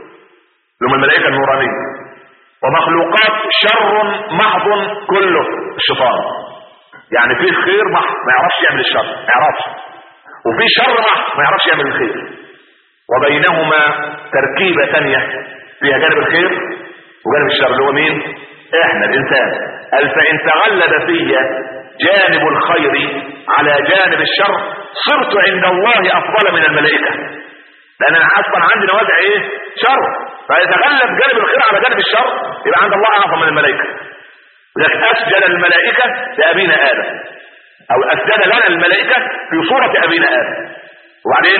A: لهم الملائكه النورانيه، ومخلوقات شر محض كله الشيطان. يعني فيه خير محض ما يعرفش يعمل الشر، ما يعرفش، وفي شر محض ما يعرفش يعمل الخير، وبينهما تركيبة تانية فيها جانب الخير وجانب الشر اللي هو مين؟ احنا الانسان. قال فان تغلب في جانب الخير على جانب الشر صرت عند الله افضل من الملائكة، لان انا اصلا عندي نوازع ايه؟ شر. فيتغلب جانب الخير على جانب الشر يبقى عند الله اعظم من الملائكة. لذلك اسجد الملائكة لابينا ادم، او اسجد لنا الملائكة في صورة ابينا ادم. وبعدين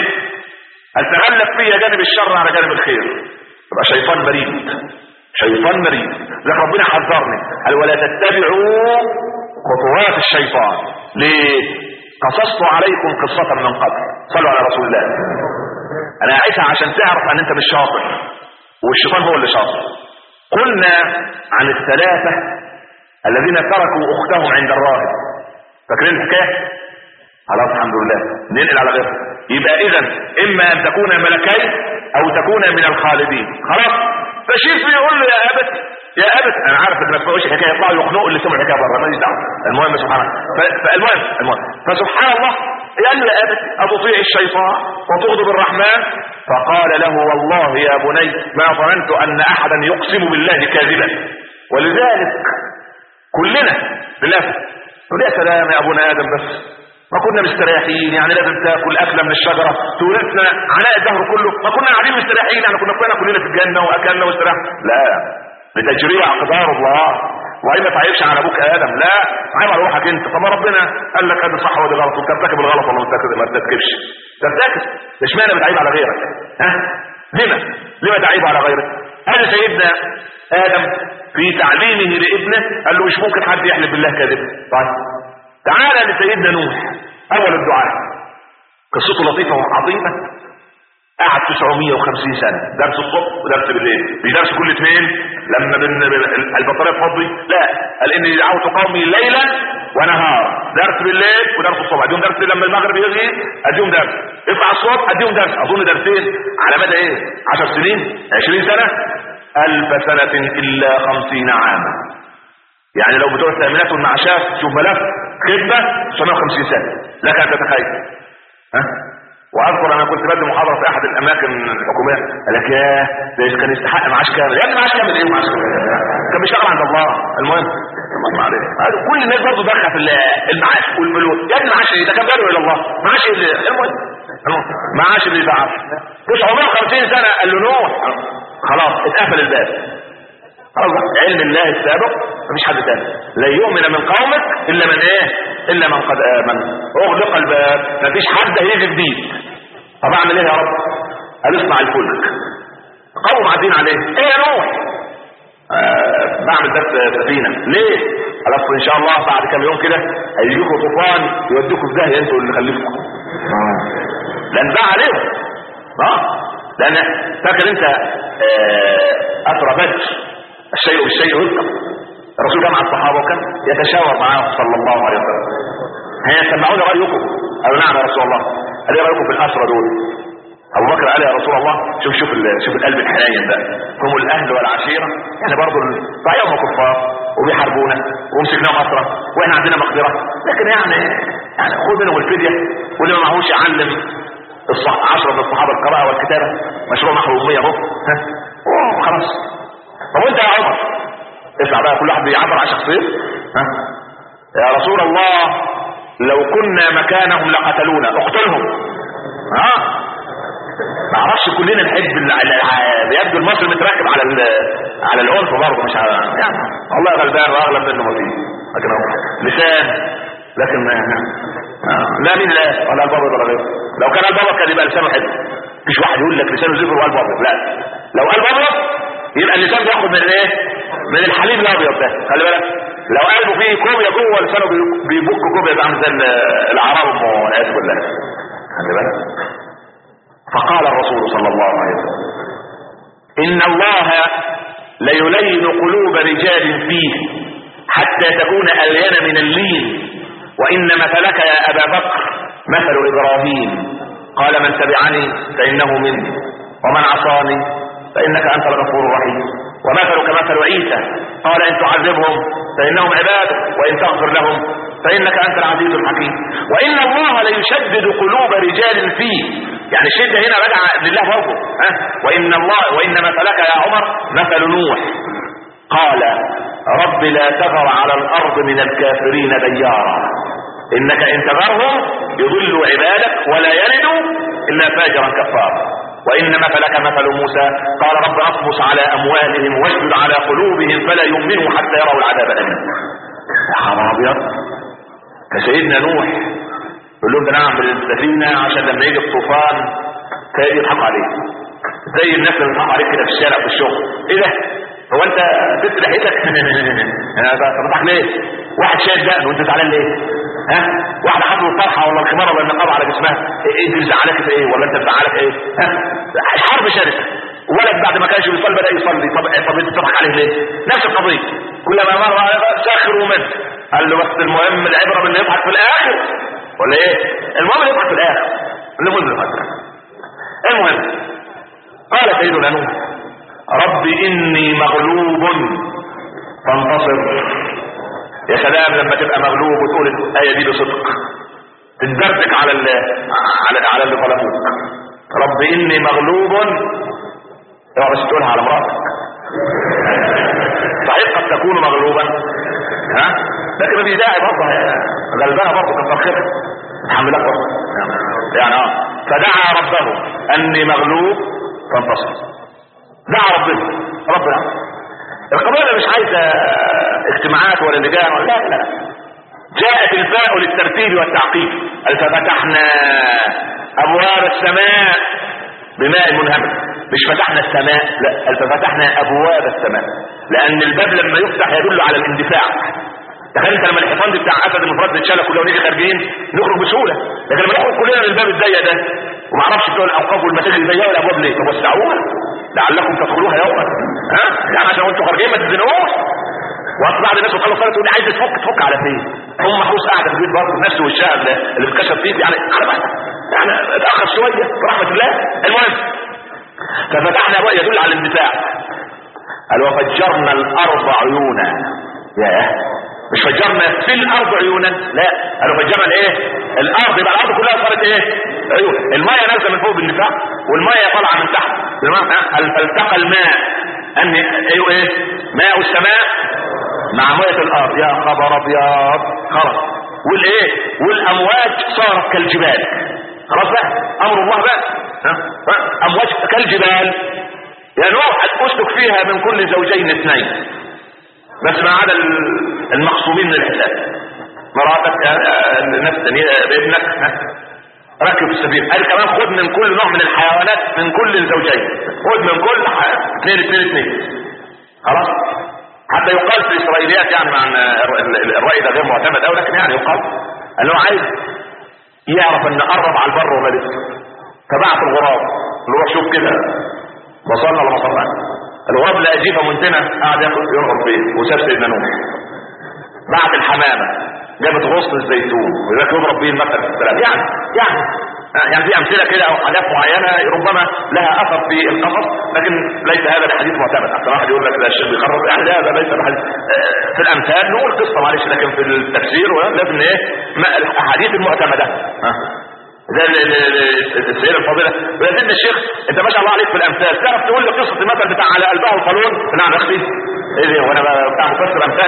A: التغلب فيها جانب الشر على جانب الخير يبقى شيطان مريض، شيطان مريض. لذلك ربنا حذرني قال ولا تتبعوا خطوات الشيطان. ليه؟ قصصت عليكم قصة من قبل. صلوا على رسول الله. انا عايزها عشان تعرف ان انت مش شاطر والشيطان هو اللي شاطر. قلنا عن 3 الذين تركوا اختهم عند الراهب. فاكرين الحكايه؟ خلاص الحمد لله ننقل على غيره. يبقى اذا اما ان تكون ملكين او تكون من الخالدين. خلاص. فشيف يقول له يا ابت يا ابت، انا عارف ان ما تسمعوش الحكايه يطلعوا يخنقوا اللي سمعوا الحكايه بره، ماليش دعوه. المهم سبحان الله. فالمهم فسبحان الله قال له يا ابت اطيع الشيطان وتغضب الرحمن؟ فقال له والله يا بني ما ظننت ان احدا يقسم بالله كاذبا. ولذلك كلنا بالله نقول يا سلام يا ابونا ادم بس ما كنا مستريحين، يعني لازم تاكل اكله من الشجره تورثنا عناء الدهر كله، ما كنا قاعدين مستريحين، يعني كنا كلنا في الجنه واكلنا واستريحنا. لا، لتجريع اقدار الله. وهي ما تعيبش على ابوك ادم، لا عيب على روحك انت. طب ربنا قال لك هذا صح وده غلط، وترتكب الغلط ولا ما ترتكبش؟ ترتكب. اشمعنى بتعيب على غيرك؟ ها؟ لما تعيب على غيرك؟ هذا سيدنا ادم في تعليمه لابنه قال له مش ممكن حد يحلف بالله كاذبا. طيب تعالى لسيدنا نوح اول الدعاء، قصته لطيفه وعظيمه. قعد 950 سنه درس الصبح ودرس بالليل، مش درس كل 2 لما البطاريه تفضي، لا قال اني دعوت قومي ليلا ونهارا، درس بالليل ودرس الصبح. اديهم درس لما المغرب يغيب، اديهم درس يطلع الصبح، اديهم درس. اظن درسين على مدى ايه؟ 10 سنين 20 سنه 1000 سنه الا 50 عاما. يعني لو بتوع التأمينات والمعاشات شوف ملف خدمة 950 سنة لك أن تتخيل. وأذكر أنا كنت بدي محاضرة في أحد الأماكن الحكومية قال لك ياه ده كان يستحق معاش كامل. يا ابني معاش كامل إيه ومعاش كامل؟ كان بيشتغل عند الله. المهم كل الناس برضه داخله في المعاش والفلوس. يا ابني معاش إيه؟ ده كان بيدعو إلى الله. معاش إيه؟ المهم معاش اللي يزعل 950 سنة. قال له نوح خلاص اتقفل الباب. علم الله السابق مفيش حد تاني لا يؤمن من قومك الا من ايه؟ الا من قد امن. اغلق الباب، مفيش حد هيجي جديد. طب اعمل ايه يا رب؟ قال اصنع الفلك. قوم عادين عليه ايه يا نوح؟ بعمل بس سفينه. ليه؟ خلاص ان شاء الله بعد كام يوم كده هيجيكوا طوفان يوديكوا في داهيه انتوا اللي خليكم. لان ده عليهم. لان فاكر انت اثر بدر الشيء بالشيء يذكر. الرسول جمع الصحابه وكان يتشاور معاهم صلى الله عليه وسلم. هي سمعون رايكم؟ قالوا نعم يا رسول الله. قال ايه رايكم في الاسرى دول؟ ابو بكر قال يا رسول الله شوف القلب الحنين ده، هم الاهل والعشيره يعني برضه ضيعوا كفار وبيحاربونا ومسكناهم اسرى واحنا عندنا مقدره، لكن يعني خذ منهم الفديه واللي ما معهوش يعلم 10 من الصحابه القراءه والكتابه، مشروع محو اميه اهو خلاص. طب وانت يا عمر اسمع بقى، كل واحد بيعبر عن شخصيته. يا رسول الله لو كنا مكانهم لقتلونا، اقتلهم. ما اعرفش، كلنا نحب يبدو المصري متركب على العنف برضه، مش يعني والله غلبان واغلب منه ما فيه، لكن لسان، لكن لا مين لا ولا البابا ولا غيره. لو كان البابا كان يبقى لسانه حلو، مفيش واحد يقول لك لسانه زفر وقال بابا، لا، لو قال بابا يبقى اللسان بياخد من ايه؟ من الحليب الابيض ده، خلي بالك. لو قلبه فيه كوبيا جوه لسانه بيبك كوبيا، عامل زي الاعراب والعياذ بالله، خلي بالك. فقال الرسول صلى الله عليه وسلم ان الله ليلين قلوب رجال فيه حتى تكون الين من اللين، وان مثلك يا ابا بكر مثل ابراهيم قال من تبعني فانه مني ومن عصاني فانك انت الغفور الرحيم، ومثلك مثل عيسى قال ان تعذبهم فانهم عبادك وان تغفر لهم فانك انت العزيز الحكيم، وان الله ليشدد قلوب رجال فيه، يعني الشده هنا راجعه لله برضه. وان مثلك يا عمر مثل نوح قال رب لا تذر على الارض من الكافرين ديارا انك ان تذرهم يضلوا عبادك ولا يلدوا الا فاجرا كفارا، وان مثلك مثل موسى قال رب اطمس على اموالهم واشدد على قلوبهم فلا يؤمنوا حتى يروا العذاب الاليم. يا حرام ابيض، كسيدنا نوح يقول لهم ده انا اعمل السفينه عشان لما يجي الطوفان تلاقي يضحك عليه، زي الناس اللي بيضحكوا عليك كده في الشارع في الشغل. ايه ده؟ هو انت سبت لحيتك؟ انا بضحك ليه؟ واحد شايل دقن وانت زعلان ليه؟ واحده حاطه الطرحه ولا الخمار ولا النقاب على جسمها، ايه اللي زعلك في ايه؟ ولا انت زعلك ايه؟ حرب شرسه. ولد بعد ما كانش بيصلي بدا يصلي، طب انت بتضحك عليه ليه؟ نفس القضيه، كلما مر ساخر ومد، قال له بس المهم العبره باللي يضحك في الاخر ولا ايه؟ المهم اللي يضحك في الاخر، اللي مذنب حتى. المهم قال سيدنا نوح رب اني مغلوب فانتصر. يا سلام لما تبقى مغلوب وتقول الايه دي بصدق، تتدردك على اللي ظلموك. رب اني مغلوب، اوعى بس تقولها على مراتك، صحيح قد تكون مغلوبا لكن مفيش داعي برضه، غلبها برضه كتر خيرها، الحمد لله برضه يعني فدعا ربه اني مغلوب فانتصر. دعا ربنا. القضيه مش عايزه اجتماعات ولا لجان ولا لا. جاءت الفاء للترتيب والتعقيب، ففتحنا ابواب السماء بماء منهمر، مش فتحنا السماء، لا، ففتحنا ابواب السماء، لان الباب لما يفتح يدل على الاندفاع. تخيل انت لما الحيطان دي بتاع اسد المفرد تتشال كلها ونيجي خارجين نخرج بسهوله، لكن لما نخرج كلنا من الباب الضيق ده وما اعرفش بتوع الاوقاف والمساجد يضيقوا الابواب ليه؟ طب وسعوها لعلكم تدخلوها يوما، يعني عشان وانتوا خارجين ما تزنقوش. واصل بعض الناس وقالوا صارت تقول لي عايز تفك على فين؟ هم محروس قاعده في البيت برضه نفسه والشهر اللي اتكشف فيه يعني اتاخر شويه برحمه الله. المهم ففتحنا ابواب يدل على الاندفاع. قال وفجرنا الارض عيونا. ياه، مش فجرنا في الارض عيونا، لا، قالوا فجرنا الايه؟ الارض، يبقى الارض كلها صارت ايه؟ عيون. المايه نازله من فوق باندفاع والمايه طالعه من تحت. فالتقى الماء ان ايه؟ ماء السماء مع ماء الارض. يا خبر ابيض، خلاص. والايه؟ والامواج صارت كالجبال. خلاص بقى امر الله بقى، امواج كالجبال. يا نوح اسلك فيها من كل زوجين اثنين، بس ما عدا المقصومين من الحساب، مراتك الناس بابنك ركب السفينه. قال كمان خد من كل نوع من الحيوانات من كل الزوجين، خد من كل اثنين. خلاص، حتى يقال في الاسرائيليات يعني مع الرأي ده غير معتمد أو، لكن يعني يقال انه عايز يعرف ان قرب على البر ولا لسه، فبعت الغراب اللي هو شوف كده وصلنا ولا ما صلنا. الغراب لقى جيفه منتنه قاعد يرغب فيه وساب سيدنا نوح. بعت الحمامه جابت غصن الزيتون وذاك يضرب به المثل في السلام. يعني في امثله كده او حاجات معينه ربما لها اثر في القصص، لكن ليس هذا الحديث معتمد. حتى واحد يقول لك ده الشيخ بيخرج، يعني هذا ليس الحديث. في الامثال نقول قصه معلش، لكن في التفسير لازم ايه؟ الاحاديث المعتمده. زي السيدة الفاضلة يا سيدنا الشيخ انت ما شاء الله عليك في الامثال، تعرف تقول لي قصة المثل بتاع على قلبها القانون؟ نعم يا اختي. ايه ده وانا بتاع مفسر امثال؟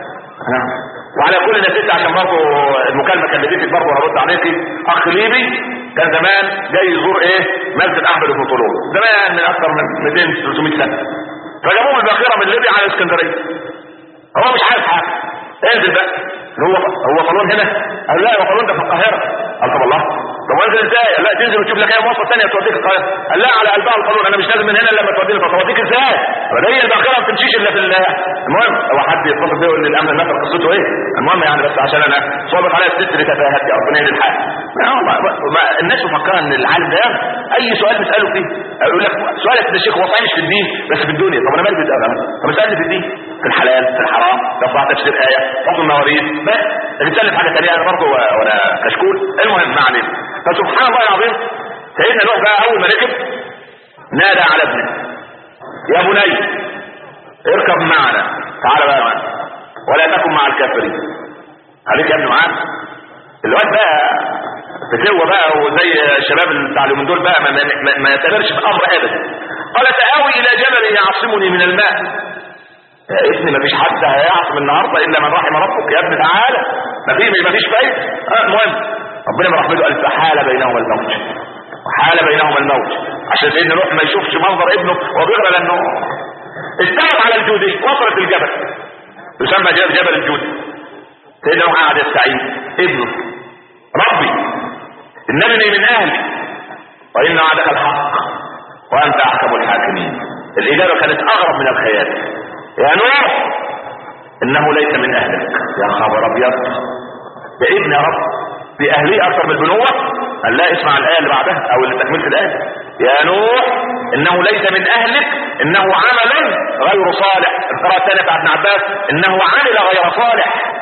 A: وعلى كل نسيت عشان برضه المكالمة كلمتك برضه هرد عليكي. اخ ليبي كان زمان جاي يزور ايه مسجد احمد بن طولون زمان من اكثر من 200 300 سنة، فجابوه الباخرة من ليبيا على اسكندرية. هو مش عارف حاجة، انزل بقى هو طالون هنا؟ قال لا هو طالون ده في القاهرة. قال طب الله، طب انزل ازاي؟ لا تنزل وتشوف لك اي مواصلة ثانية توديك القاهرة. قال لا على قلبها القانون، انا مش لازم من هنا الا لما توديني. توديك ازاي؟ ولا هي الباخرة ما بتمشيش الا في المهم هو حد يتصل بيه يقول لي الامر النفر قصته ايه؟ المهم يعني بس عشان انا صابت عليا الست لتفاهتي ربنا يهدي الحال. الناس مفكره ان العالم ده اي سؤال بيساله فيه يقول لك سؤالك ده شيخ هو صحيح مش في الدين بس في الدنيا. طب انا مالي بالدين؟ طب اسالني في الدين، في الحلال في الحرام، تطلع تفسير ايه، حكم المواريث، بس بتسالني في حاجه ثانيه انا برضه وانا كشكول. المهم ما علينا. فسبحان الله العظيم سيدنا نوح بقى اول ما ركب نادى على ابنه يا بني اركب معنا، تعال بقى معنا ولا تكن مع الكافرين. عليك يا ابني معانا. الواد بقى فتوه بقى وزي الشباب التعليمون دول بقى ما يتبرش في امر ابدا. قال تآوي الى جبل يعصمني من الماء. يا ابني ما فيش حد هيعصم النهارده الا من رحم ربك. يا ابني تعالى ما فيش فايده. المهم ربنا من رحمته قال فحال بينهما الموج، وحال بينهما الموج عشان سيدنا نوح ما يشوفش منظر ابنه وهو بيغرق لانه استوت على الجودي. وصلت الجبل يسمى جبل الجودي. سيدنا نوح قاعد يستعين ابنه ربي انني من اهلي وان وعدك الحق وانت احكم الحاكمين. الاجابه كانت اغرب من الخيال. يا نوح انه ليس من اهلك. يا خبر ابيض، يا ابن يا رب باهلي اكثر من البنوه. قال لا اسمع الايه اللي بعدها او اللي تكملت الايه. يا نوح انه ليس من اهلك انه عمل غير صالح. القراءه الثانيه بتاعت ابن عباس انه عمل غير صالح.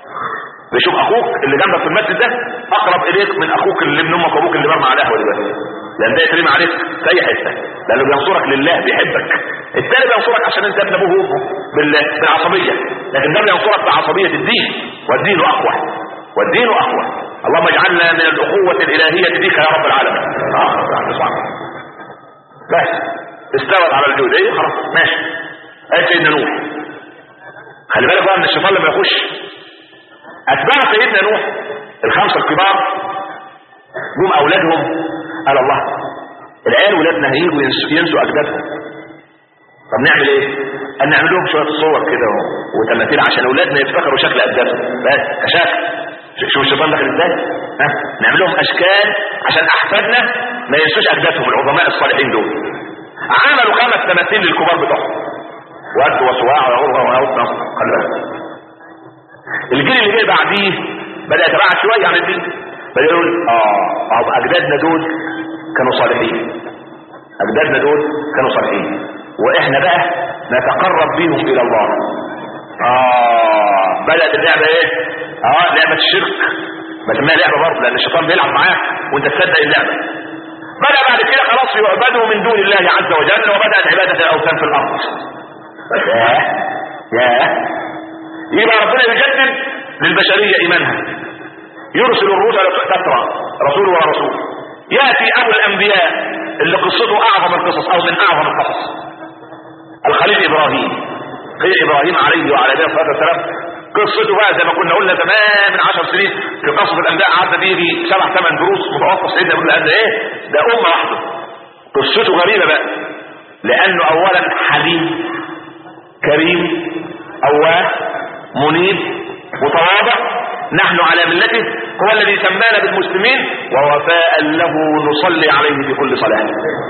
A: بيشوف اخوك اللي جنبك في المسجد ده اقرب اليك من اخوك اللي ابن امك وابوك اللي مرمى على القهوه دلوقتي، لان ده يترمي عليك في اي حته، لانه بينصرك لله بيحبك. الثاني بينصرك عشان انت ابن ابوه وامه بالعصبيه، لكن ده بينصرك بعصبيه الدين، والدين اقوى والدين اقوى. اللهم اجعلنا من الاخوه الالهيه بك يا رب العالمين. بس استوت على الجوديه خلاص ماشي. اي سيدنا نوح خلي بالك بقى ان الشيطان لما يخش اتباع سيدنا نوح الخمسه الكبار جم اولادهم. قال الله العيال ولادنا هيجوا ينسوا اجدادهم، طب نعمل ايه؟ ان نعمل لهم شويه صور كده وتماثيل عشان اولادنا يفتكروا شكل اجدادهم بس كشكل. شوف الشيطان داخل ازاي. نعمل لهم اشكال عشان احفادنا ما ينسوش اجدادهم العظماء الصالحين دول. عملوا 5 تماثيل للكبار بتوعهم، ود وصواع وعروه وهوس. خلي بالك الجيل اللي جاي بعديه بدأ يتباعد شوية عن الدين، بدأ يقول اجدادنا دول كانوا صالحين، اجدادنا دول كانوا صالحين، واحنا بقى نتقرب بيهم الى الله. بدأت اللعبة ايه؟ لعبة الشرك، بسميها لعبة برضه لان الشيطان بيلعب معاك وانت تصدق اللعبة. بدأ بعد كده خلاص يعبدوا من دون الله عز وجل، وبدأت عبادة الاوثان في الارض. يبقى ربنا يجدد للبشرية ايمانها، يرسل الرسل تترى رسول ورسول. يأتي ابو الانبياء اللي قصته اعظم القصص او من اعظم القصص، الخليل ابراهيم. خليل ابراهيم عليه وعلى نبينا الصلاه والسلام قصته بقى زي ما كنا قلنا زمان من 10 سنين في قصص الانبياء، قعدنا فيه 7-8 دروس متوقف سيدنا ابن قد ايه ده امه واحده. قصته غريبه بقى لانه اولا حليم كريم اواه منيب متواضع، نحن على ملته، هو الذي سمانا بالمسلمين، ووفاء له نصلي عليه بكل صلاة.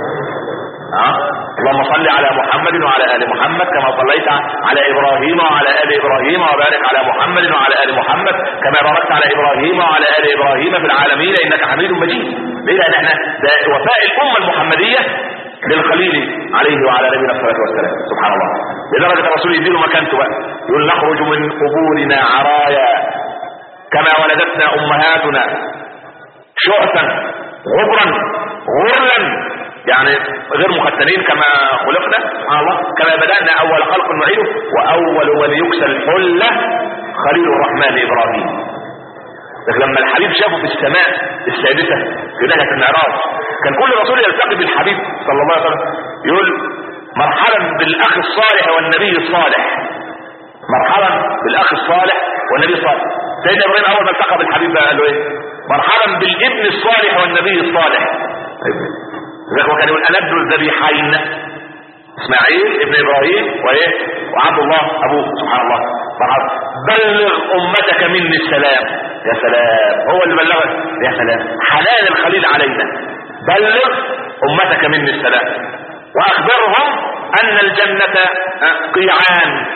A: اللهم صل على محمد وعلى آل محمد كما صليت على إبراهيم وعلى آل إبراهيم، وبارك على محمد وعلى آل محمد كما باركت على إبراهيم وعلى آل إبراهيم في العالمين إنك حميد مجيد. ليه؟ لأن احنا ده وفاء الأمة المحمدية للخليل عليه وعلى نبينا الصلاة والسلام. سبحان الله، لدرجة الرسول يديله مكانته بقى، يقول نخرج من قبورنا عرايا كما ولدتنا أمهاتنا شعثا غبرا غرلا، يعني غير مختنين كما خلقنا. سبحان الله، كما بدأنا أول خلق نعيده، وأول من يكسى الحلة خليل الرحمن إبراهيم. لكن لما الحبيب شافه في السماء السادسة في رحلة المعراج كان كل رسول يلتقي بالحبيب صلى الله عليه وسلم يقول مرحبا بالاخ الصالح والنبي الصالح، مرحبا بالاخ الصالح والنبي الصالح. سيدنا ابراهيم اول ما التقى بالحبيب قال له ايه؟ مرحبا بالابن الصالح والنبي الصالح. هو كان يقول ألد الذبيحين اسماعيل ابن ابراهيم وايه وعبد الله ابوه سبحان الله. بلغ امتك مني السلام. يا سلام، هو اللي بلغك. يا سلام، حنان الخليل علينا. بلغ امتك مني السلام واخبرهم ان الجنة قيعان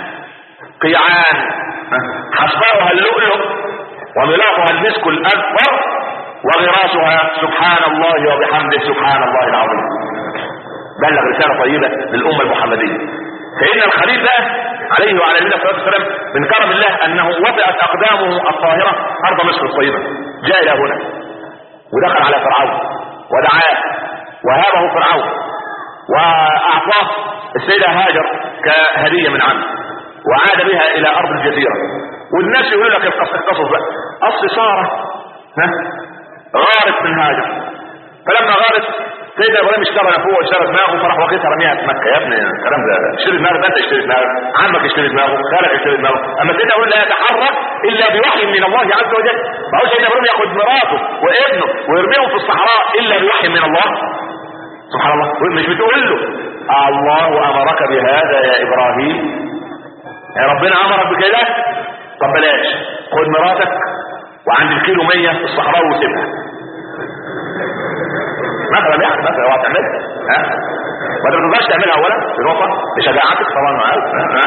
A: حصباؤها اللؤلؤ وملاطها المسك الاكبر وغراسها سبحان الله وبحمده سبحان الله العظيم. بلغ رسالة طيبة للأمة المحمدية. فإن الخليل بقى عليه وعلى نبينا الصلاة والسلام من كرم الله أنه وطئت أقدامه الطاهرة أرض مصر الطيبة، جاء إلى هنا ودخل على فرعون ودعاه وهابه فرعون وأعطاه السيدة هاجر كهدية من عنه وعاد بها إلى أرض الجزيرة. والناس يقولوا لك القصص بقى أصل سارة غارت من هاجر، فلما غارت سيدنا ابراهيم اشترى نفوه واشترى دماغه فراح واخدها رميها في مكه. يا ابني الكلام ده اشتري دماغك، انت اشتري دماغك، عمك اشتري دماغه، خالك اشتري دماغه. اما سيدنا ابراهيم لا يتحرك الا بوحي من الله عز وجل. ما هو سيدنا ابراهيم ياخد مراته وابنه ويرميهم في الصحراء الا بوحي من الله سبحان الله. مش بتقول له الله امرك بهذا يا ابراهيم، يا ربنا امرك بكده؟ طب بلاش، خد مراتك وعند الكيلو 100 في الصحراء وسيبها مثلا، يعني مثلا اوعى تعملها ما تقدرش تعملها اولا في نقطه بشجاعتك طبعا معاك.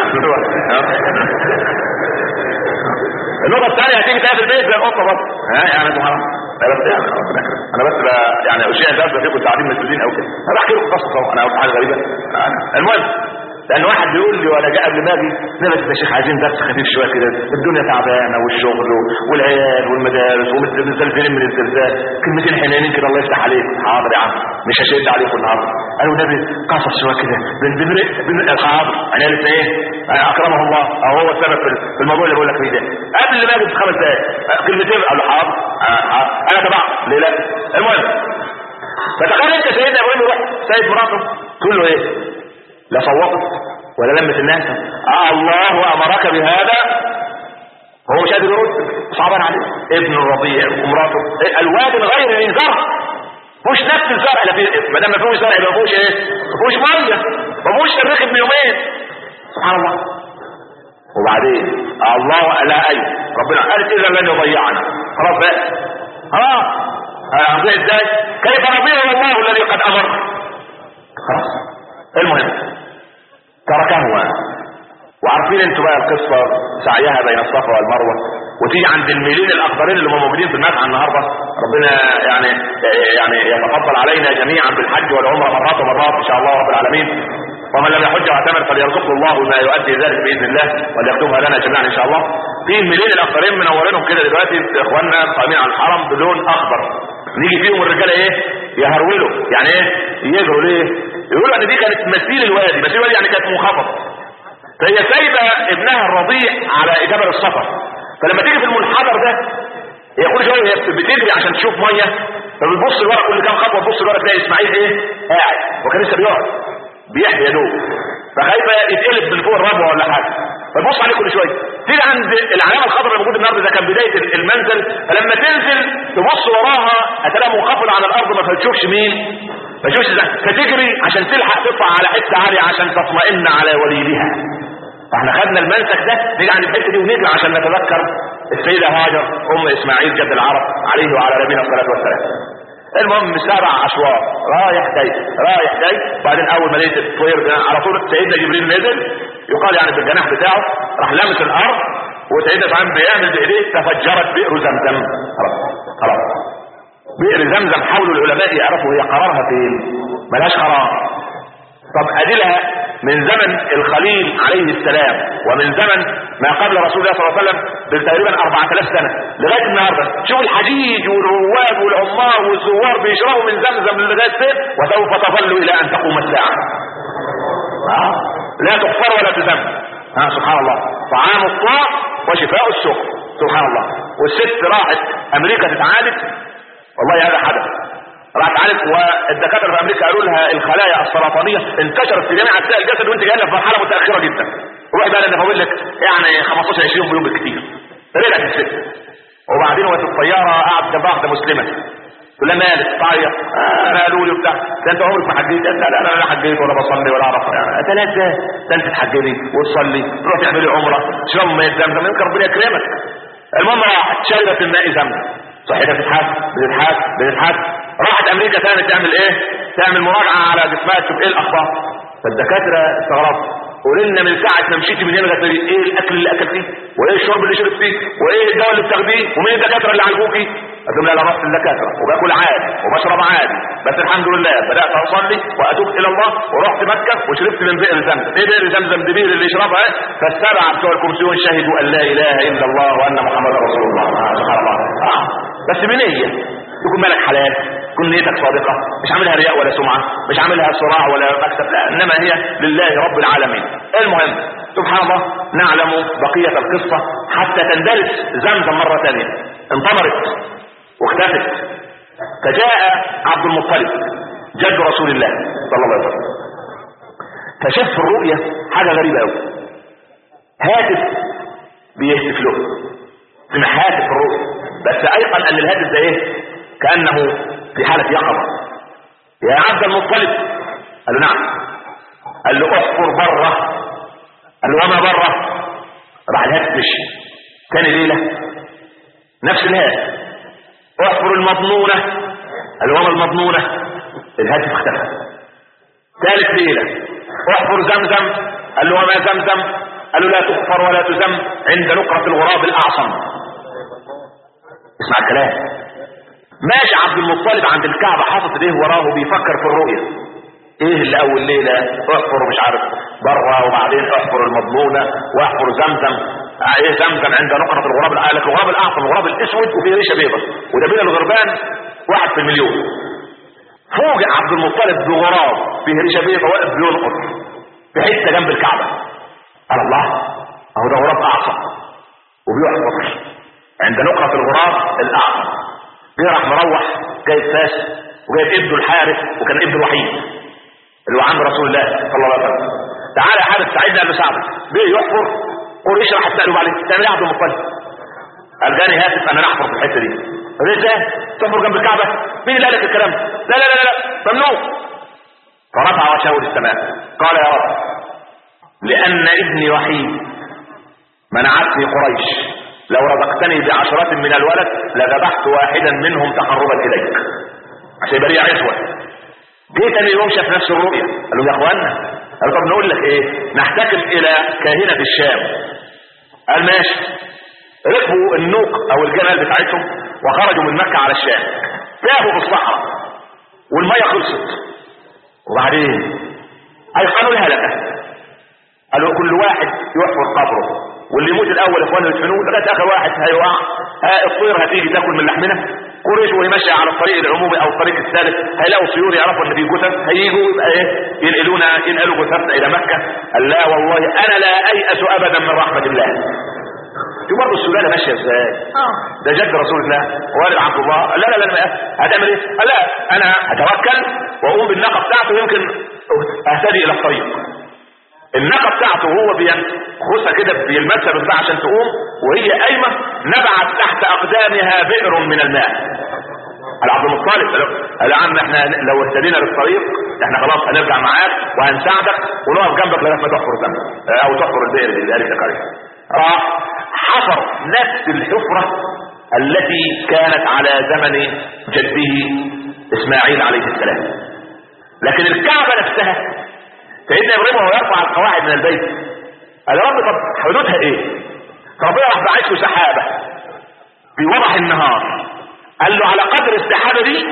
A: النقطه الثانيه هتيجي تقابل البيت زي القطه برضه يعني سبحان الله. انا بس يعني اشياء درس فيكم تعليم مسؤولين او كده. انا بحكي لكم قصه، انا قلت حاجه غريبه. المهم لان واحد بيقول لي وانا جاء قبل ما اجي نبت يا شيخ عايزين درس خفيف شويه كده، الدنيا تعبانه والشغل والعيال والمدارس ومتزلزلين من الزلزال، كلمتين حنينين كده الله يفتح عليك. حاضر يا عم مش هشد عليكم النهارده. قالوا النبي قصص شويه كده بنرق حاضر. انا قلت ايه؟ اكرمه الله او هو السبب في الموضوع اللي بقول لك فيه ده. قبل ما اجي ب5 دقائق كلمتين قالوا حاضر. انا تبعت ليه لا. المهم فتخيل انت سيدنا ابراهيم يروح سيد مراته تقول له ايه؟ لا صوتت ولا لمت الناس. الله امرك بهذا، هو مش قادر يرد، صعبان عليه. ابن الرضيع ومراته الواد غير ذي زرع، مش نفس الزرع. لا فيه، ما دام ما فيهوش زرع يبقى ما فيهوش ايه؟ ما فيهوش ميه، ما فيهوش تريخ ابن يومين سبحان الله. وبعدين الله لا اي ربنا قال اذا لن يضيعنا. خلاص بقى خلاص هنضيع ازاي؟ كيف نضيع الله الذي قد امر؟ خلاص. المهم تركه. وعارفين انتوا بقى القصه سعيها بين الصفا والمروه، وتيجي عند الميلين الاخضرين اللي هم موجودين في المسعى النهارده. ربنا يعني يتفضل علينا جميعا بالحج والعمره مرات ومرات ان شاء الله رب العالمين. ومن لم يحج واعتمر فليرزقه الله ما يؤدي ذلك باذن الله وليكتبها لنا جميعا ان شاء الله. في الميلين الاخضرين منورينهم كده دلوقتي اخواننا قائمين على الحرم بلون اخضر. نيجي فيهم الرجاله ايه؟ يهرولوا. يعني ايه يجروا ليه؟ يقولوا ان دي كانت مثيل الوادي. مثيل الوادي يعني كانت منخفض، فهي سايبه ابنها الرضيع على جبل الصفا. فلما تيجي في المنحدر ده هي كل شويه هي بتجري عشان تشوف ميه، فبتبص لورا كل كام خطوه تبص لورا تلاقي اسماعيل ايه؟ قاعد وكان لسه بيقعد بيحيى يا دوب، فخايفه يتقلب من فوق الربوه ولا حاجه، فتبص عليه كل شويه. تيجي عند العلامه الخضراء اللي موجوده النهارده، ده كان بدايه المنزل، فلما تنزل تبص وراها هتلاقيها منخفضه على الارض ما تشوفش مين، ما تشوفش ده، فتجري عشان تلحق تطلع على حته عاليه عشان تطمئن على وليدها. فاحنا خدنا المنسك ده نيجي عند الحته دي ونجري عشان نتذكر السيده هاجر ام اسماعيل جد العرب عليه وعلى نبينا الصلاه والسلام. المهم 7 اشواط رايح جاي. وبعدين اول ما لقيت الطير ده على طول سيدنا جبريل نزل، يقال يعني بالجناح بتاعه راح لامس الارض، وسيدنا ابراهيم بيعمل بايديه تفجرت بئر زمزم. خلاص بئر زمزم حاولوا العلماء يعرفوا هي قرارها فين، ملهاش قرار. طب ادلها من زمن الخليل عليه السلام ومن زمن ما قبل رسول الله صلى الله عليه وسلم بتقريبا 4000 سنه لغايه النهارده. شوف الحجيج والرواد والعمار والزوار بيشربوا من زمزم لغايه فين، وسوف تظل الى ان تقوم الساعه. لا تغفر ولا تذم. سبحان الله. طعام الطاع وشفاء السقم سبحان الله. والست راحت امريكا تتعالج، والله هذا حدث. راحت عالج، والدكاتره في امريكا قالوا لها الخلايا السرطانيه انتشرت في جميع اجزاء الجسد وانت جايه في مرحله متاخره جدا. روحي بقى لان فاضل لك يعني 15 20 يوم بالكثير. رجعت الست، وبعدين وقت الطياره قعد جنبها واحده مسلمه تقول لها مالك تعيط؟ انا قالوا لي بتاع ده انت عمرك ما حجيت؟ لا انا حجيت ولا بصلي ولا اعرف ثلاثه. ده انت تحجبي وتصلي تروح تعملي عمره تشرب ميه زمزم يمكن ربنا يكرمك. المهم راحت شربت الماء زمزم، صحتها بتتحسن. راحت امريكا ثاني تعمل ايه؟ تعمل مراجعه على جسمها تشوف ايه الاخبار. فالدكاتره استغربوا، قولوا لنا من ساعه ما مشيتي من هنا لغايه ايه الاكل اللي اكلتيه؟ وايه الشرب اللي شربتيه؟ وايه الدواء اللي بتاخديه؟ ومين الدكاتره اللي عالجوكي؟ قلت لهم لا انا رحت الدكاتره وباكل عادي وبشرب عادي، بس الحمد لله بدات اصلي واتوب الى الله، ورحت مكه وشربت من بئر زمزم. ايه بئر زمزم؟ دي بئر اللي يشربها فالسبعه بتوع الكرسيون شهدوا ان لا اله الا الله وان محمد رسول الله. سبحان الله. بس بنيه يكون مالك حلال، تكون نيتك صادقه، مش عاملها رياء ولا سمعه، مش عاملها صراع ولا مكسب، لا انما هي لله رب العالمين. المهم سبحان الله نعلم بقيه القصه حتى تندرس زمزم مره ثانيه. انطمرت واختفت، فجاء عبد المطلب جد رسول الله صلى الله عليه وسلم، فشاف في الرؤيا حاجه غريبه قوي. هاتف بيهتف له، سمع هاتف في الرؤيا، بس ايقن ان الهاتف ده ايه؟ كانه في حاله يقظه. يا عبد المطلب، قال له نعم. قال له احفر بره. قال له وما بره؟ راح الهاتف مشي. ثاني ليله نفس الهاتف، احفر المضمونه. قال له وما المضمونه؟ الهاتف اختفى. ثالث ليله احفر زمزم. قال له وما زمزم؟ قال له لا تغفر ولا تزم عند نقرة الغراب الاعصم. اسمع الكلام. ماشي عبد المطلب عند الكعبة حاطط ايديه وراه بيفكر في الرؤية. ايه اللي اول ليلة احفر مش عارف بره، وبعدين احفر المضمونة واحفر زمزم. ايه زمزم؟ عند نقرة الغراب الغراب الاعصم، الغراب الاسود وفيه ريشة بيضة، وده بين الغربان 1 في المليون. فوجئ عبد المطلب بغراب فيه ريشة بيضة واقف بينقر في حتة جنب الكعبة. قال الله، اهو ده غراب اعصم وبيحفر عند نقرة الغراب الاعصم. راح مروح جايب فاس وجايب ابنه الحارث، وكان ابنه الوحيد اللي هو عم رسول الله صلى الله عليه وسلم. تعالى يا حارث ساعدني. قال له ساعدك. بيه يحفر. قريش راح تساله عليه تعمل ايه يا عبد المطلب؟ قال جاني هاتف انا احفر في الحته دي. قال له ازاي تحفر جنب الكعبه؟ مين اللي قال لك الكلام؟ لا لا لا لا ممنوع. فرفع وجهه للسماء قال يا رب، لان ابني وحيد منعتني قريش، لو رزقتني ب10 من الولد لذبحت واحدا منهم تقربا اليك عشان يبقى لي عزوه. جه تاني يوم شاف نفس الرؤيا. قال له يا اخوانا، قال طب نقول لك ايه، نحتكم الى كاهنه في الشام. قال ماشي. ركبوا النوق او الجمل بتاعتهم وخرجوا من مكه على الشام، تاهوا في الصحراء والميه خلصت، وبعدين ايقنوا الهلكه. قالوا كل واحد يحفر قبره، واللي يموت الاول اخوانه يدفنوه لغايه اخر واحد هيوقع. الطير هتيجي تاكل من لحمنا. قريش وهي ماشيه على الطريق العمومي او الطريق الثالث هيلاقوا طيور يعرفوا ان في جثث، هيجوا يبقى ايه ينقلوا جثثنا الى مكه. قال لا والله انا لا ايأس ابدا من رحمه الله. دي برضه السلاله ماشيه ازاي؟ ده جد رسول الله والد عبد الله. لا لا لا هتعمل ايه؟ قال لا انا هتوكل واقوم بالناقه بتاعته يمكن اهتدي الى الطريق. الناقه بتاعته وهو بينخسها كده بيلمسها بالباع عشان تقوم، وهي قايمه نبعت تحت اقدامها بئر من الماء. قال عبد المطلب قال يا عم احنا لو اهتدينا للطريق احنا خلاص هنرجع معاك وهنساعدك ونقف جنبك لغايه ما تحفر ذنب او تحفر البئر اللي قالت لك عليه. راح حفر نفس الحفره التي كانت على زمن جده اسماعيل عليه السلام. لكن الكعبه نفسها سيدنا ابراهيم وهو يرفع القواعد من البيت قال يا رب طب حدودها ايه؟ ربنا راح باعث له سحابه في وضح النهار، قال له على قدر السحابه دي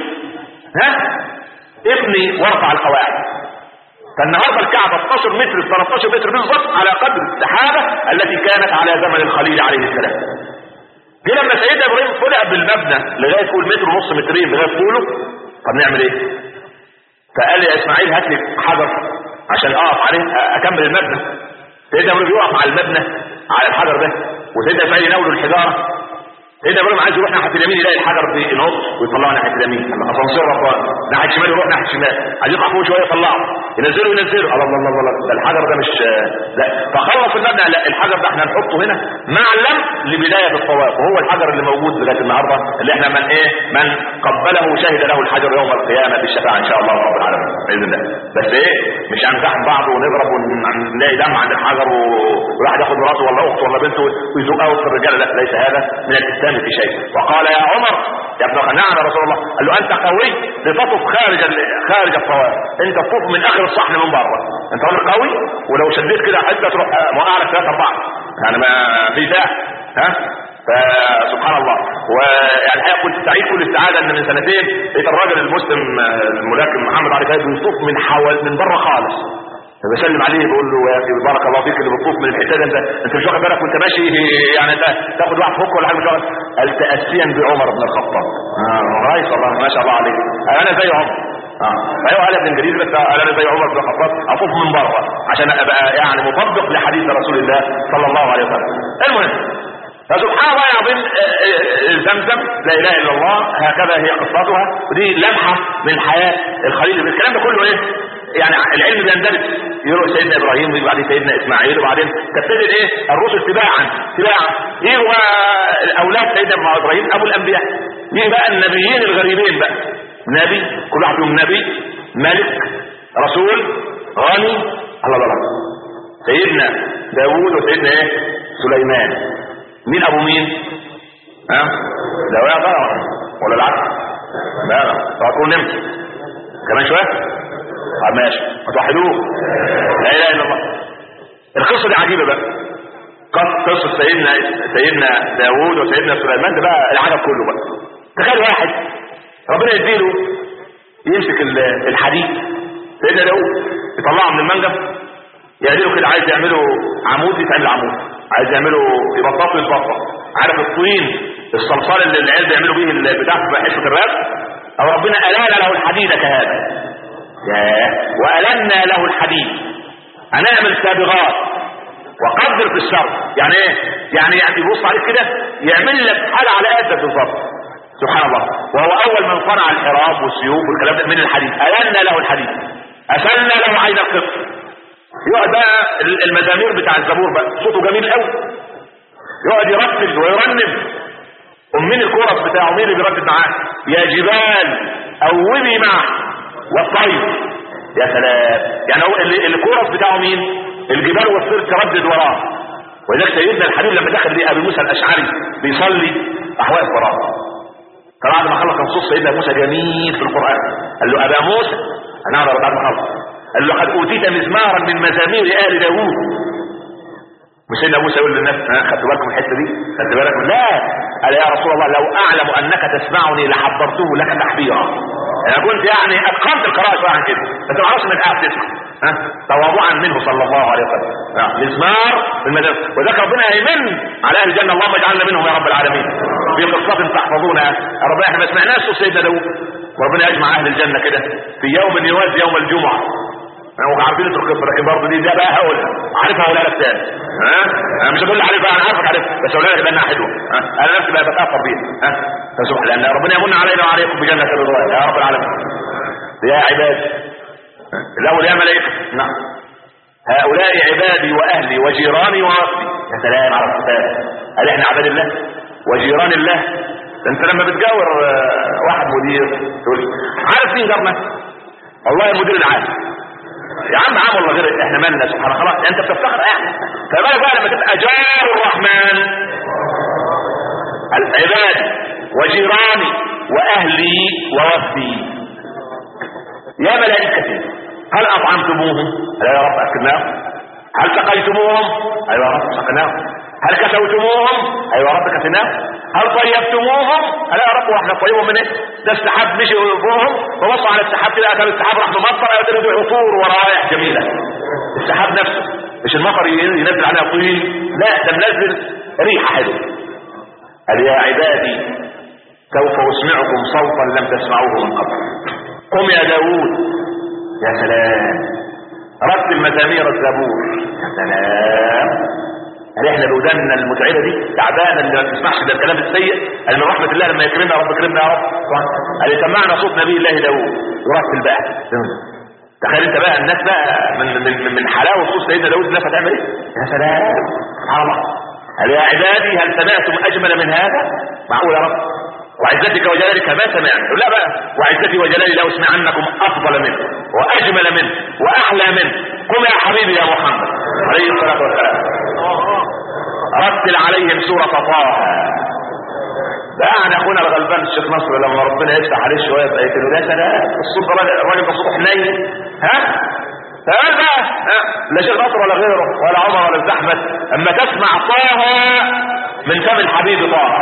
A: ابني وارفع القواعد. فالنهارده الكعبه 12 متر 13 متر بالظبط على قدر السحابه التي كانت على زمن الخليل عليه السلام. دي لما سيدنا ابراهيم طلع بالمبنى لغايه فوق المتر ونص مترين لغايه فوقه، طب نعمل ايه؟ فقال يا اسماعيل هات لي حجر عشان اقف عليه اكمل المبنى. سيدنا ابراهيم يقف على المبنى على الحجر ده، وسيدنا اسماعيل يناوله الحجاره سيدنا ابراهيم عايز يروح ناحيه اليمين يلاقي الحجر بينط ويطلعه ناحيه اليمين، اسانسير رباني، ناحيه الشمال يروح ناحيه الشمال، عايز يطلع فوق شويه يطلعه، ينزله الله الله الله الله، ده الحجر ده مش لا. فخلص المبنى، لا الحجر ده احنا نحطه هنا معلم لبدايه الطواف، وهو الحجر اللي موجود لغايه النهارده اللي احنا من قبله شهد له الحجر يوم القيامه بالشفاعه ان شاء الله رب العالمين باذن الله. بس ايه، مش هنزاحم بعض ونضرب ونلاقي دم عند الحجر وواحد ياخد مراته ولا اخته ولا بنته ويزقها وسط الرجاله، لا ليس هذا من الاسلام في شيء. وقال يا عمر يا ابن نعم يا رسول الله، قال له انت قوي لتطف خارج الطواف، انت تطوف من اخر الصحن من بره، انت راجل قوي ولو شديت كده حته تروح موقع لك 3 4 يعني ما في داعي. ها فسبحان الله. ويعني الحقيقه كنت سعيد كل السعاده ان من سنتين لقيت الراجل المسلم الملاكم محمد علي فايز بيطوف من بره خالص، فبسلم عليه بقول له يا اخي بارك الله فيك اللي بتطوف من الحته ده، انت مش واخد بالك وانت ماشي يعني انت تاخد واحد فوق ولا حاجه مش واخد. قال تاسيا بعمر بن الخطاب. كويس والله ما شاء الله عليك، انا زي عمر. ايوه قالها بالانجليزي بس انا زي عمر بن الخطاب اطوف من بره عشان ابقى يعني مطبق لحديث رسول الله صلى الله عليه وسلم. المهم فسبحان الله العظيم زمزم لا اله الا الله هكذا هي قصتها، ودي لمحه من حياه الخليل. الكلام ده كله ايه يعني العلم بيندرج، يروح سيدنا ابراهيم وبعدين سيدنا اسماعيل وبعدين تبتدي ايه الرسل تباعا يجوا اولاد سيدنا ابراهيم ابو الانبياء، يجي بقى النبيين الغريبين بقى، نبي كل واحد منهم نبي ملك رسول غني الله. سيدنا داوود وسيدنا ايه سليمان، مين ابو مين؟ داوود ولا العكس؟ لا تقول نمت كمان شويه ماشي فتوحدوه لا اله الا الله. القصه دي عجيبه بقى، قصه سيدنا داوود وسيدنا سليمان ده بقى العجب كله بقى. تخيل واحد ربنا يديله يمسك الحديد، سيدنا داوود يطلعه من المنجم يعمله كده، عايز يعمله عمود يتعمل عمود، عايز يعمله يبطط يتبطط، عارف الطين الصلصال اللي العيال بيعملوا بيه البتاع في حشوه الراب، او ربنا ألان له الحديد كهذا وألنا له الحديد هنعمل سابغات وقدر في الشر. يعني ايه؟ يعني يبص عليك كده يعمل لك حاجه على قدك بالظبط سبحان الله. وهو اول من صنع الحراب والسيوف والكلام ده من الحديد، ألنا له الحديد أسلنا له عين القطر. يقعد بقى المزامير بتاع الزبور بقى صوته جميل قوي، يقعد يرتل ويرنم. ومين الكورس بتاعه؟ مين اللي بيردد معاه؟ يا جبال اوبي معه والطير. يا سلام، يعني هو الكورس بتاعه مين؟ الجبال والطير تردد وراه. ولذلك سيدنا الحبيب لما دخل ليه ابي موسى الاشعري بيصلي احوال القران، فبعد ما خلص نصوص سيدنا موسى جميل في القران قال له ابا موسى انا بعد ما خلص قال له قد اوتيت مزمارا من مزامير ال داوود. وسيدنا موسى يقول للناس خدتوا بالكم من الحته دي؟ خدت بالك؟ لا، قال يا رسول الله لو اعلم انك تسمعني لحضرته لك تحبيرا. انا كنت يعني اتقنت القراءه شويه عن كده، بس ما اعرفش من قاعد تسمع تواضعا منه صلى الله عليه وسلم. مزمار بالمدرسه. وذاك ربنا يمن على اهل الجنه، اللهم اجعلنا منهم يا رب العالمين في قصه تحفظونها. ربنا احنا ما سمعناش سيدنا داوود، وربنا يجمع اهل الجنه كده في يوم يوازي يوم الجمعه. انا عارفين القصه لكن برضه دي بقى هقولها، عارفها ولا لا تاني؟ انا مش هقول لك عارفها، انا عارفك عارفها بس اقولها لك بانها حلوه. انا نفسي بقى بتاثر بيها. فسبحان لان ربنا يمن علينا وعليكم بجنه الرضوان يا رب العالمين. يا عبادي الاول يا ملائكه، نعم هؤلاء عبادي واهلي وجيراني وربي. يا سلام على الصفات، قال احنا عباد الله وجيران الله. انت لما بتجاور واحد مدير تقول عارف مين جارنا؟ والله المدير العام. يا عم عام والله غير احنا مالنا سبحان الله، خلاص انت بتفتخر احنا. فبالك بقى لما تبقى جار الرحمن العباد وجيراني واهلي ووفدي. يا ملائكتي هل اطعمتموهم؟ الا يا رب اكلناهم. هل سقيتموهم؟ ايوه يا رب سقيناهم. هل كسوتموهم؟ ايوه يا رب كسيناهم. هل طيبتموهم؟ الا يا رب واحنا طيبهم من ايه؟ ده السحاب مشي فوقهم وبصوا على السحاب كده، اكل السحاب راح ممطر يدري عطور ورائح جميله. السحاب نفسه مش المطر ينزل عليها طين، لا ده منزل ريحه حلوه. قال يا عبادي سوف اسمعكم صوتا لم تسمعوه من قبل. قم يا داوود. يا سلام، رتل مزامير الزبور. يا سلام، هل احنا بوداننا المتعبه دي تعبانه اللي ما بتسمعش ده الكلام السيء؟ قال من رحمه الله لما يكرمنا رب كرمنا يا رب. قال سمعنا صوت نبي الله داوود ورتل بقى. تخيل انت بقى الناس بقى من حلاوه صوت سيدنا داوود الناس هتعمل ايه؟ يا سلام سبحان الله. قال يا عبادي هل سمعتم اجمل من هذا؟ معقول يا رب؟ وعزتك وجلالك ما سمعت. لا بقى وعزتي وجلالي لو اسمعنكم افضل منه واجمل منه واحلى منه. قم يا حبيبي يا محمد عليه الصلاه والسلام. رتل عليهم سوره طه. ده يعني اخونا الغلبان الشيخ نصر لما ربنا يفتح عليه شويه بقيت له يا سلام الصوت الراجل ده صوته حنين. تمام بقى لا شيخ نصر ولا غيره ولا عمر ولا احمد اما تسمع طه من فم الحبيب طه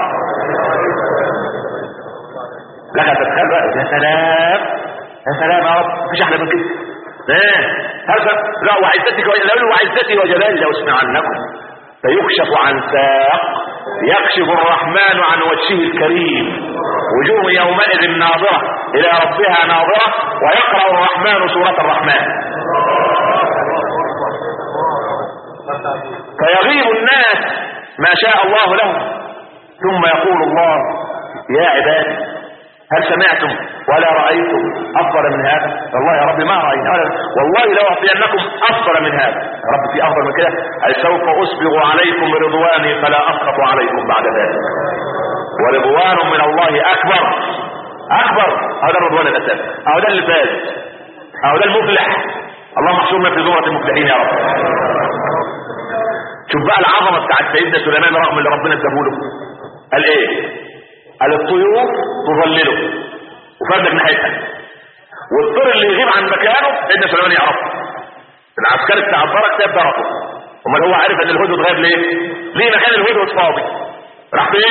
A: لك تتخيل بقى يا سلام يا سلام يا رب مفيش احلى من كده. هذا لا وعزتي وجلالي لو اسمعنكم فيكشف عن ساق يكشف الرحمن عن وجهه الكريم وجوه يومئذ ناظرة الى ربها ناظرة ويقرأ الرحمن سورة الرحمن فيغيب الناس ما شاء الله لهم ثم يقول الله يا عبادي هل سمعتم ولا رأيتم أفضل من هذا؟ والله يا رب ما رأينا والله لو أعطينكم أفضل من هذا. يا رب في أفضل من كده؟ أي سوف أسبغ عليكم برضواني فلا أسخط عليكم بعد ذلك ورضوان من الله أكبر. هذا الرضوان الأساسي أو ده اللي فاز أو ده المفلح. اللهم احشرنا في زمرة المفلحين يا رب. شوف بقى العظمة بتاعت سيدنا سليمان رغم اللي ربنا اداهوله. قال ايه؟ قال الطيور تظلله وفردك ناحيتها والطير اللي يغيب عن مكانه سيدنا سليمان يعرفه. العسكري بتاع البرك ساب درجه امال هو عارف ان الهدهد غايب ليه مكان الهدهد فاضي راح فين؟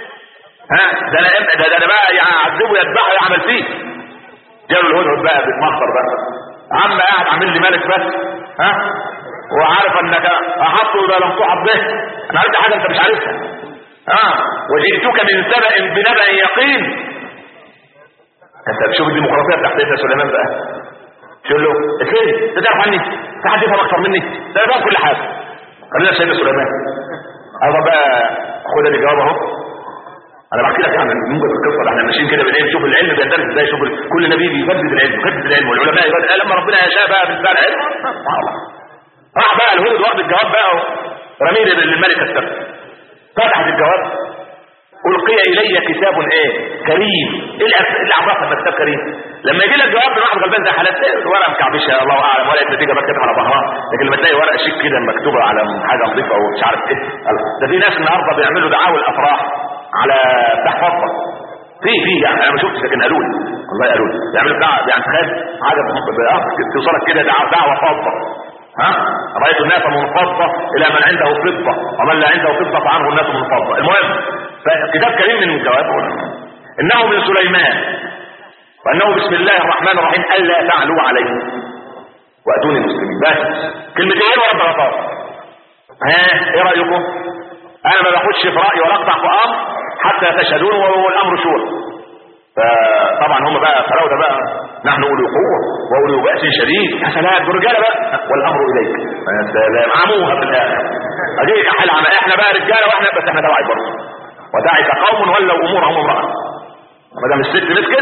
A: ده انا بقى يعذبه يذبحه يعمل فيه. جاله الهدهد بقى بيتمخر بقى عم قاعد عامل لي ملك بس وعارف انك احطه اذا لم تحط به. انا عرفت حاجه انت مش عارفها. وجئتك من سبأ بنبأ يقين. انت بتشوف الديمقراطيه بتاعت سيدنا سليمان بقى تقول له فين انت تعرف عني في حد يفهم اكتر مني ده يفهم كل حاجه. خلينا سيدنا سليمان هذا بقى خد الاجابه اهو. انا بحكي لك يعني ممكن القصه احنا ماشيين كده بالايه نشوف العلم بيندرس ازاي. شوف كل نبي بيجدد العلم والعلماء لما ربنا يشاء بقى بالفعل العلم سبحان الله. راح بقى الهدهد واخد الجواب بقى ورميه للملك السبت. فتحت الجواب ألقي إلي كتاب ايه كريم. ايه اللي عبرها لما كتاب كريم؟ لما يجي لك جواب من واحد غلبان زي حالات ورقه مكعبشه الله اعلم ولا النتيجه مكتوبه على ظهرها لكن لما تلاقي ورقه شيك كده مكتوبه على حاجه نظيفه ومش عارف ايه. ده في ناس النهارده بيعملوا دعاوى الافراح على تحفظها في يعني انا ما شفتش لكن قالوا لي والله قالوا لي بيعملوا دعوه يعني تخيل حاجه توصلك كده دعوه فاضه. رأيت الناس منفضة إلى من عنده فضة ومن لا عنده فضة فعنه الناس منفضة. المهم فكتاب كريم من الجواب إنه من سليمان وأنه بسم الله الرحمن الرحيم ألا تعلوا عليه وأتوني مسلمين. بس كلمتين ورب غطاء. إيه رأيكم؟ أنا ما باخدش في رأي ولا أقطع في أمر حتى تشهدون والأمر شورى. فطبعا هم بقى فراوده بقى نحن اولي قوه واولي بأس شديد. يا سلام رجاله بقى والامر اليك. يا سلام عموها في الاخر اديك حل عمل احنا بقى رجاله واحنا بس احنا توعي برضه ودعك قوم ولوا امورهم امراه ما دام الست مسكت.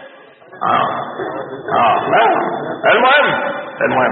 A: المهم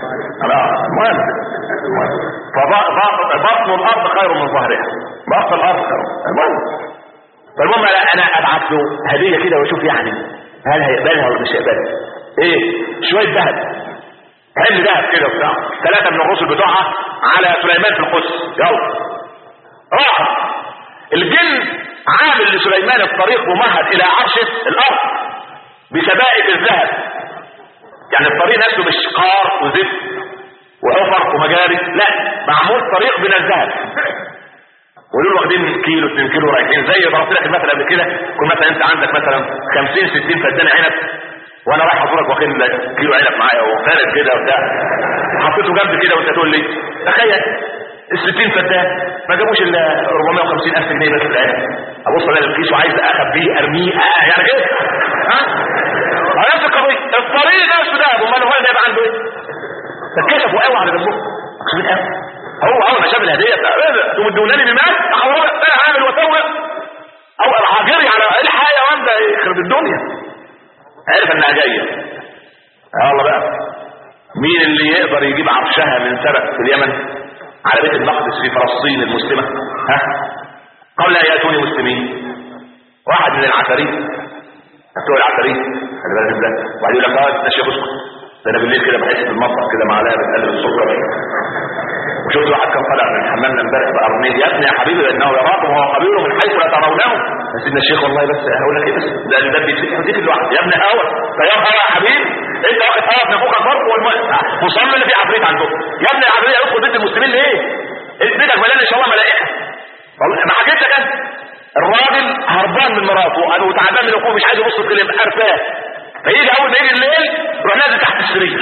A: فبطن الارض خير من ظهرها. بطن الارض خير. فالمهم انا ابعت له هديه كده واشوف يعني هل هيقبلها ولا مش هيقبلها. ايه شويه ذهب حل ذهب كده وبتاع 3 من الرسل بتوعها على سليمان في القدس. يلا راح الجن عامل لسليمان الطريق ممهد الى عرشه الارض بسبائك الذهب. يعني الطريق نفسه مش قار وزفت وحفر ومجاري لا معمول طريق من الذهب. ولو واخدين كيلو 2 كيلو رايحين زي ضربت لك المثل قبل كده. كل مثلا انت عندك مثلا 50-60 فدان عنب وانا رايح ازورك واخد كيلو عنب معايا وفارد كده وبتاع حطيته جنب كده وانت تقول لي تخيل ال60 فدان ما جابوش الا 450,000 جنيه بس العنب. ابص الاقي الكيس وعايز اخبيه ارميه يعني كده نفس القضيه. الطريق نفسه ده امال هو ده يبقى عنده ايه؟ تكشفوا قوي على دمهم مقصودين قوي. هو اول ما شاف الهديه تمدونني بمال انا عامل واسوي او هاجري على الحيوان ده يخرب الدنيا. عرف انها جايه. الله بقى مين اللي يقدر يجيب عرشها من سبأ في اليمن على بيت المقدس في فلسطين المسلمه؟ قبل ان ياتوني مسلمين واحد من العفاريت بتوع العفاريت خلي بالك ده وبعدين يقول لك ده شيخ اسكت ده انا بالليل كده بحس بالمطبخ كده معلقه بتقلب السكر. وشفت واحد كان طالع من الحمام امبارح بقرنين يا ابني يا حبيبي لانه يراكم وهو قبيله من حيث لا ترونه. يا سيدنا الشيخ والله بس هقول لك ايه بس ده الباب بيتفتح وتيجي لوحده يا ابني هوا طيب هوا يا حبيبي انت واخد هوا ابن اخوك الفرق مصمم اللي فيه عفريت عندكم يا ابني العفريت هيدخل بيت المسلمين ليه؟ بيتك مليان ان شاء الله ملائكه. ما حكيت لك انت الراجل هربان من مراته قالوا تعبان من اخوه مش عايز يبص في الكلام عرفاه فيجي اول ما يجي الليل يروح نازل تحت السرير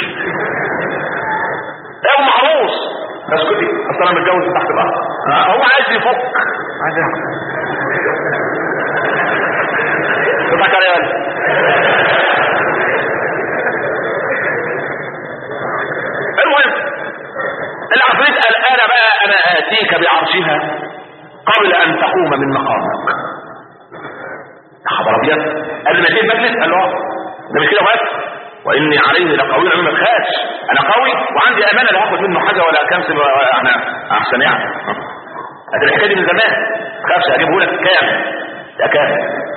A: ايه محروس اسكتي اصل انا متجوز تحت الارض هو عايز يفك عايز يعمل تضحك على يالي. المهم العفريت قال انا بقى انا اتيك بعرشها قبل ان تقوم من مقامك. خبر ابيض قبل ما يجي المجلس قال له ده مش كده بس واني عليه لقوي ما تخافش انا قوي وعندي امانه لا هاخد منه حاجه ولا كنسل انا احسن يعني هذه الحكايه دي من زمان ما تخافش هجيبه لك كام يا كام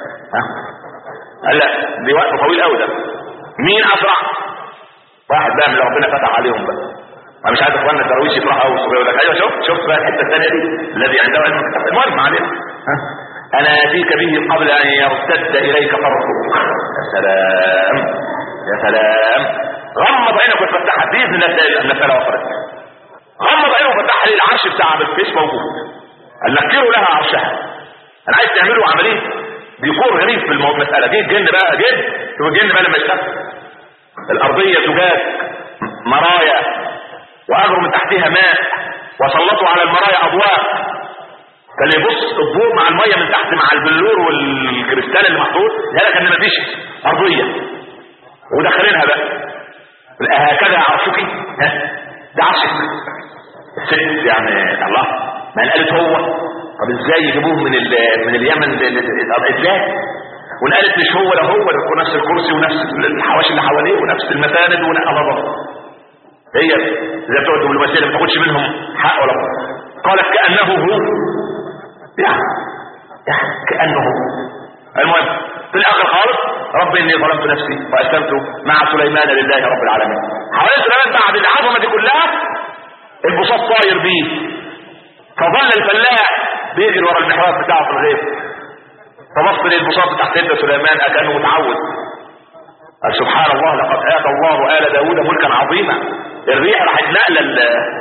A: قال لا دي وقت طويل قوي ده. مين اسرع واحد بقى من اللي ربنا فتح عليهم بقى انا مش عايز اخواننا الدراويش يفرحوا قوي يقول لك ايوه شفت بقى الحته الثانيه دي الذي عنده علم المهم علينا انا اتيك به قبل ان يرتد اليك طرفك. يا سلام يا سلام غمض عينك وتفتحها باذن الله المساله وصلت. غمض عينك وفتحها لي العرش بتاع بالفيس موجود قال نكروا لها عرشها. انا عايز تعملوا عمليه ديكور غريب في المساله دي. الجن بقى جن شوف الجن بقى لما يشتغل الارضيه زجاج مرايا واجروا من تحتها ماء وسلطوا على المرايا اضواء كان يبص الضوء مع الميه من تحت مع البلور والكريستال اللي محطوط لا كان مفيش ارضيه ودخلينها بقى هكذا عرشك ده عرشك الست يعني الله ما قالت هو طب ازاي يجيبوه من اليمن ازاي ونقالت مش هو لا هو ده نفس الكرسي ونفس الحواشي اللي حواليه ونفس المساند الله هي زي بتوع الدبلوماسيه اللي ما تاخدش منهم حق ولا قالت كانه هو يعني كانه هو. المهم في الاخر خالص رب اني ظلمت نفسي واسلمت مع سليمان لله رب العالمين. حوالين سليمان بعد العظمه دي كلها البساط طاير بيه فظل الفلاح بيجري ورا المحراب بتاعه في الغيب فبص للبساط تحت يد سليمان كانه متعود قال سبحان الله لقد آتى الله آل داود ملكا عظيما. الريح راح تنقل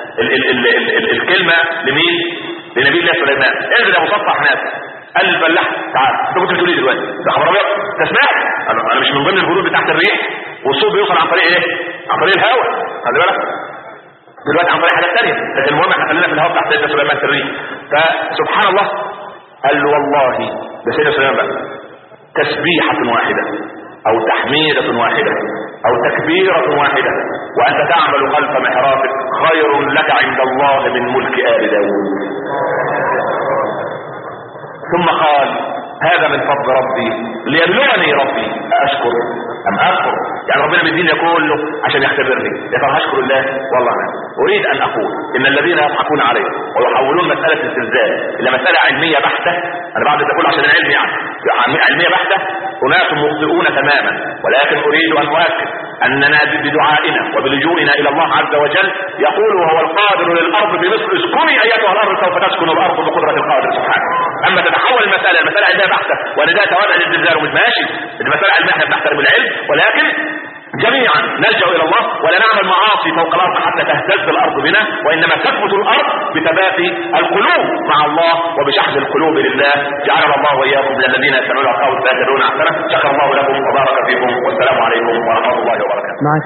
A: الكلمة لمين؟ لنبي الله سليمان. انزل يا مصطفى ناس قال الفلاح تعال انت كنت بتقول ايه دلوقتي؟ ده خبر ابيض انت سمعت؟ انا مش من ضمن الجنود بتاعت الريح والصوت بيوصل عن طريق ايه؟ عن طريق الهواء خلي بالك دلوقتي عن طريق حاجات ثانيه لكن المهم احنا خلينا في الهواء بتاع سيدنا سليمان في الريح. فسبحان الله قال له والله ده سيدنا سليمان بقى تسبيحة واحدة او تحميدة واحدة او تكبيرة واحدة وانت تعمل خلف محرابك خير لك عند الله من ملك آل داود. ثم قال هذا من فضل ربي ليبلوني ربي أشكر أم أكفر. يعني ربنا بيديني كله عشان يختبرني يا ترى هشكر الله والله أنا أريد أن أقول إن الذين يضحكون علي ويحولون مسألة الزلزال إلى مسألة علمية بحتة أنا بعد تقول عشان العلم يعني علمية بحتة أناس مخطئون تماما ولكن أريد أن أؤكد أننا بدعائنا وبلجوئنا إلى الله عز وجل يقول وهو القادر للأرض بمصر اسكني أيتها الأرض سوف تسكن الأرض بقدرة القادر سبحانه. أما تتحول المسألة علمية بحتة وأن ده توابع للزلزال ومش ماشي المسألة علمية احنا بنحترم العلم ولكن جميعا نلجأ إلى الله ولا نعمل معاصي فوق الأرض حتى تهتز الأرض بنا وإنما تثبت الأرض بثبات القلوب مع الله وبشحذ القلوب لله. جعلنا الله وإياكم من الذين يستمعون القول فيتبعون أحسنه. شكر الله لكم وبارك فيكم والسلام عليكم ورحمة الله وبركاته.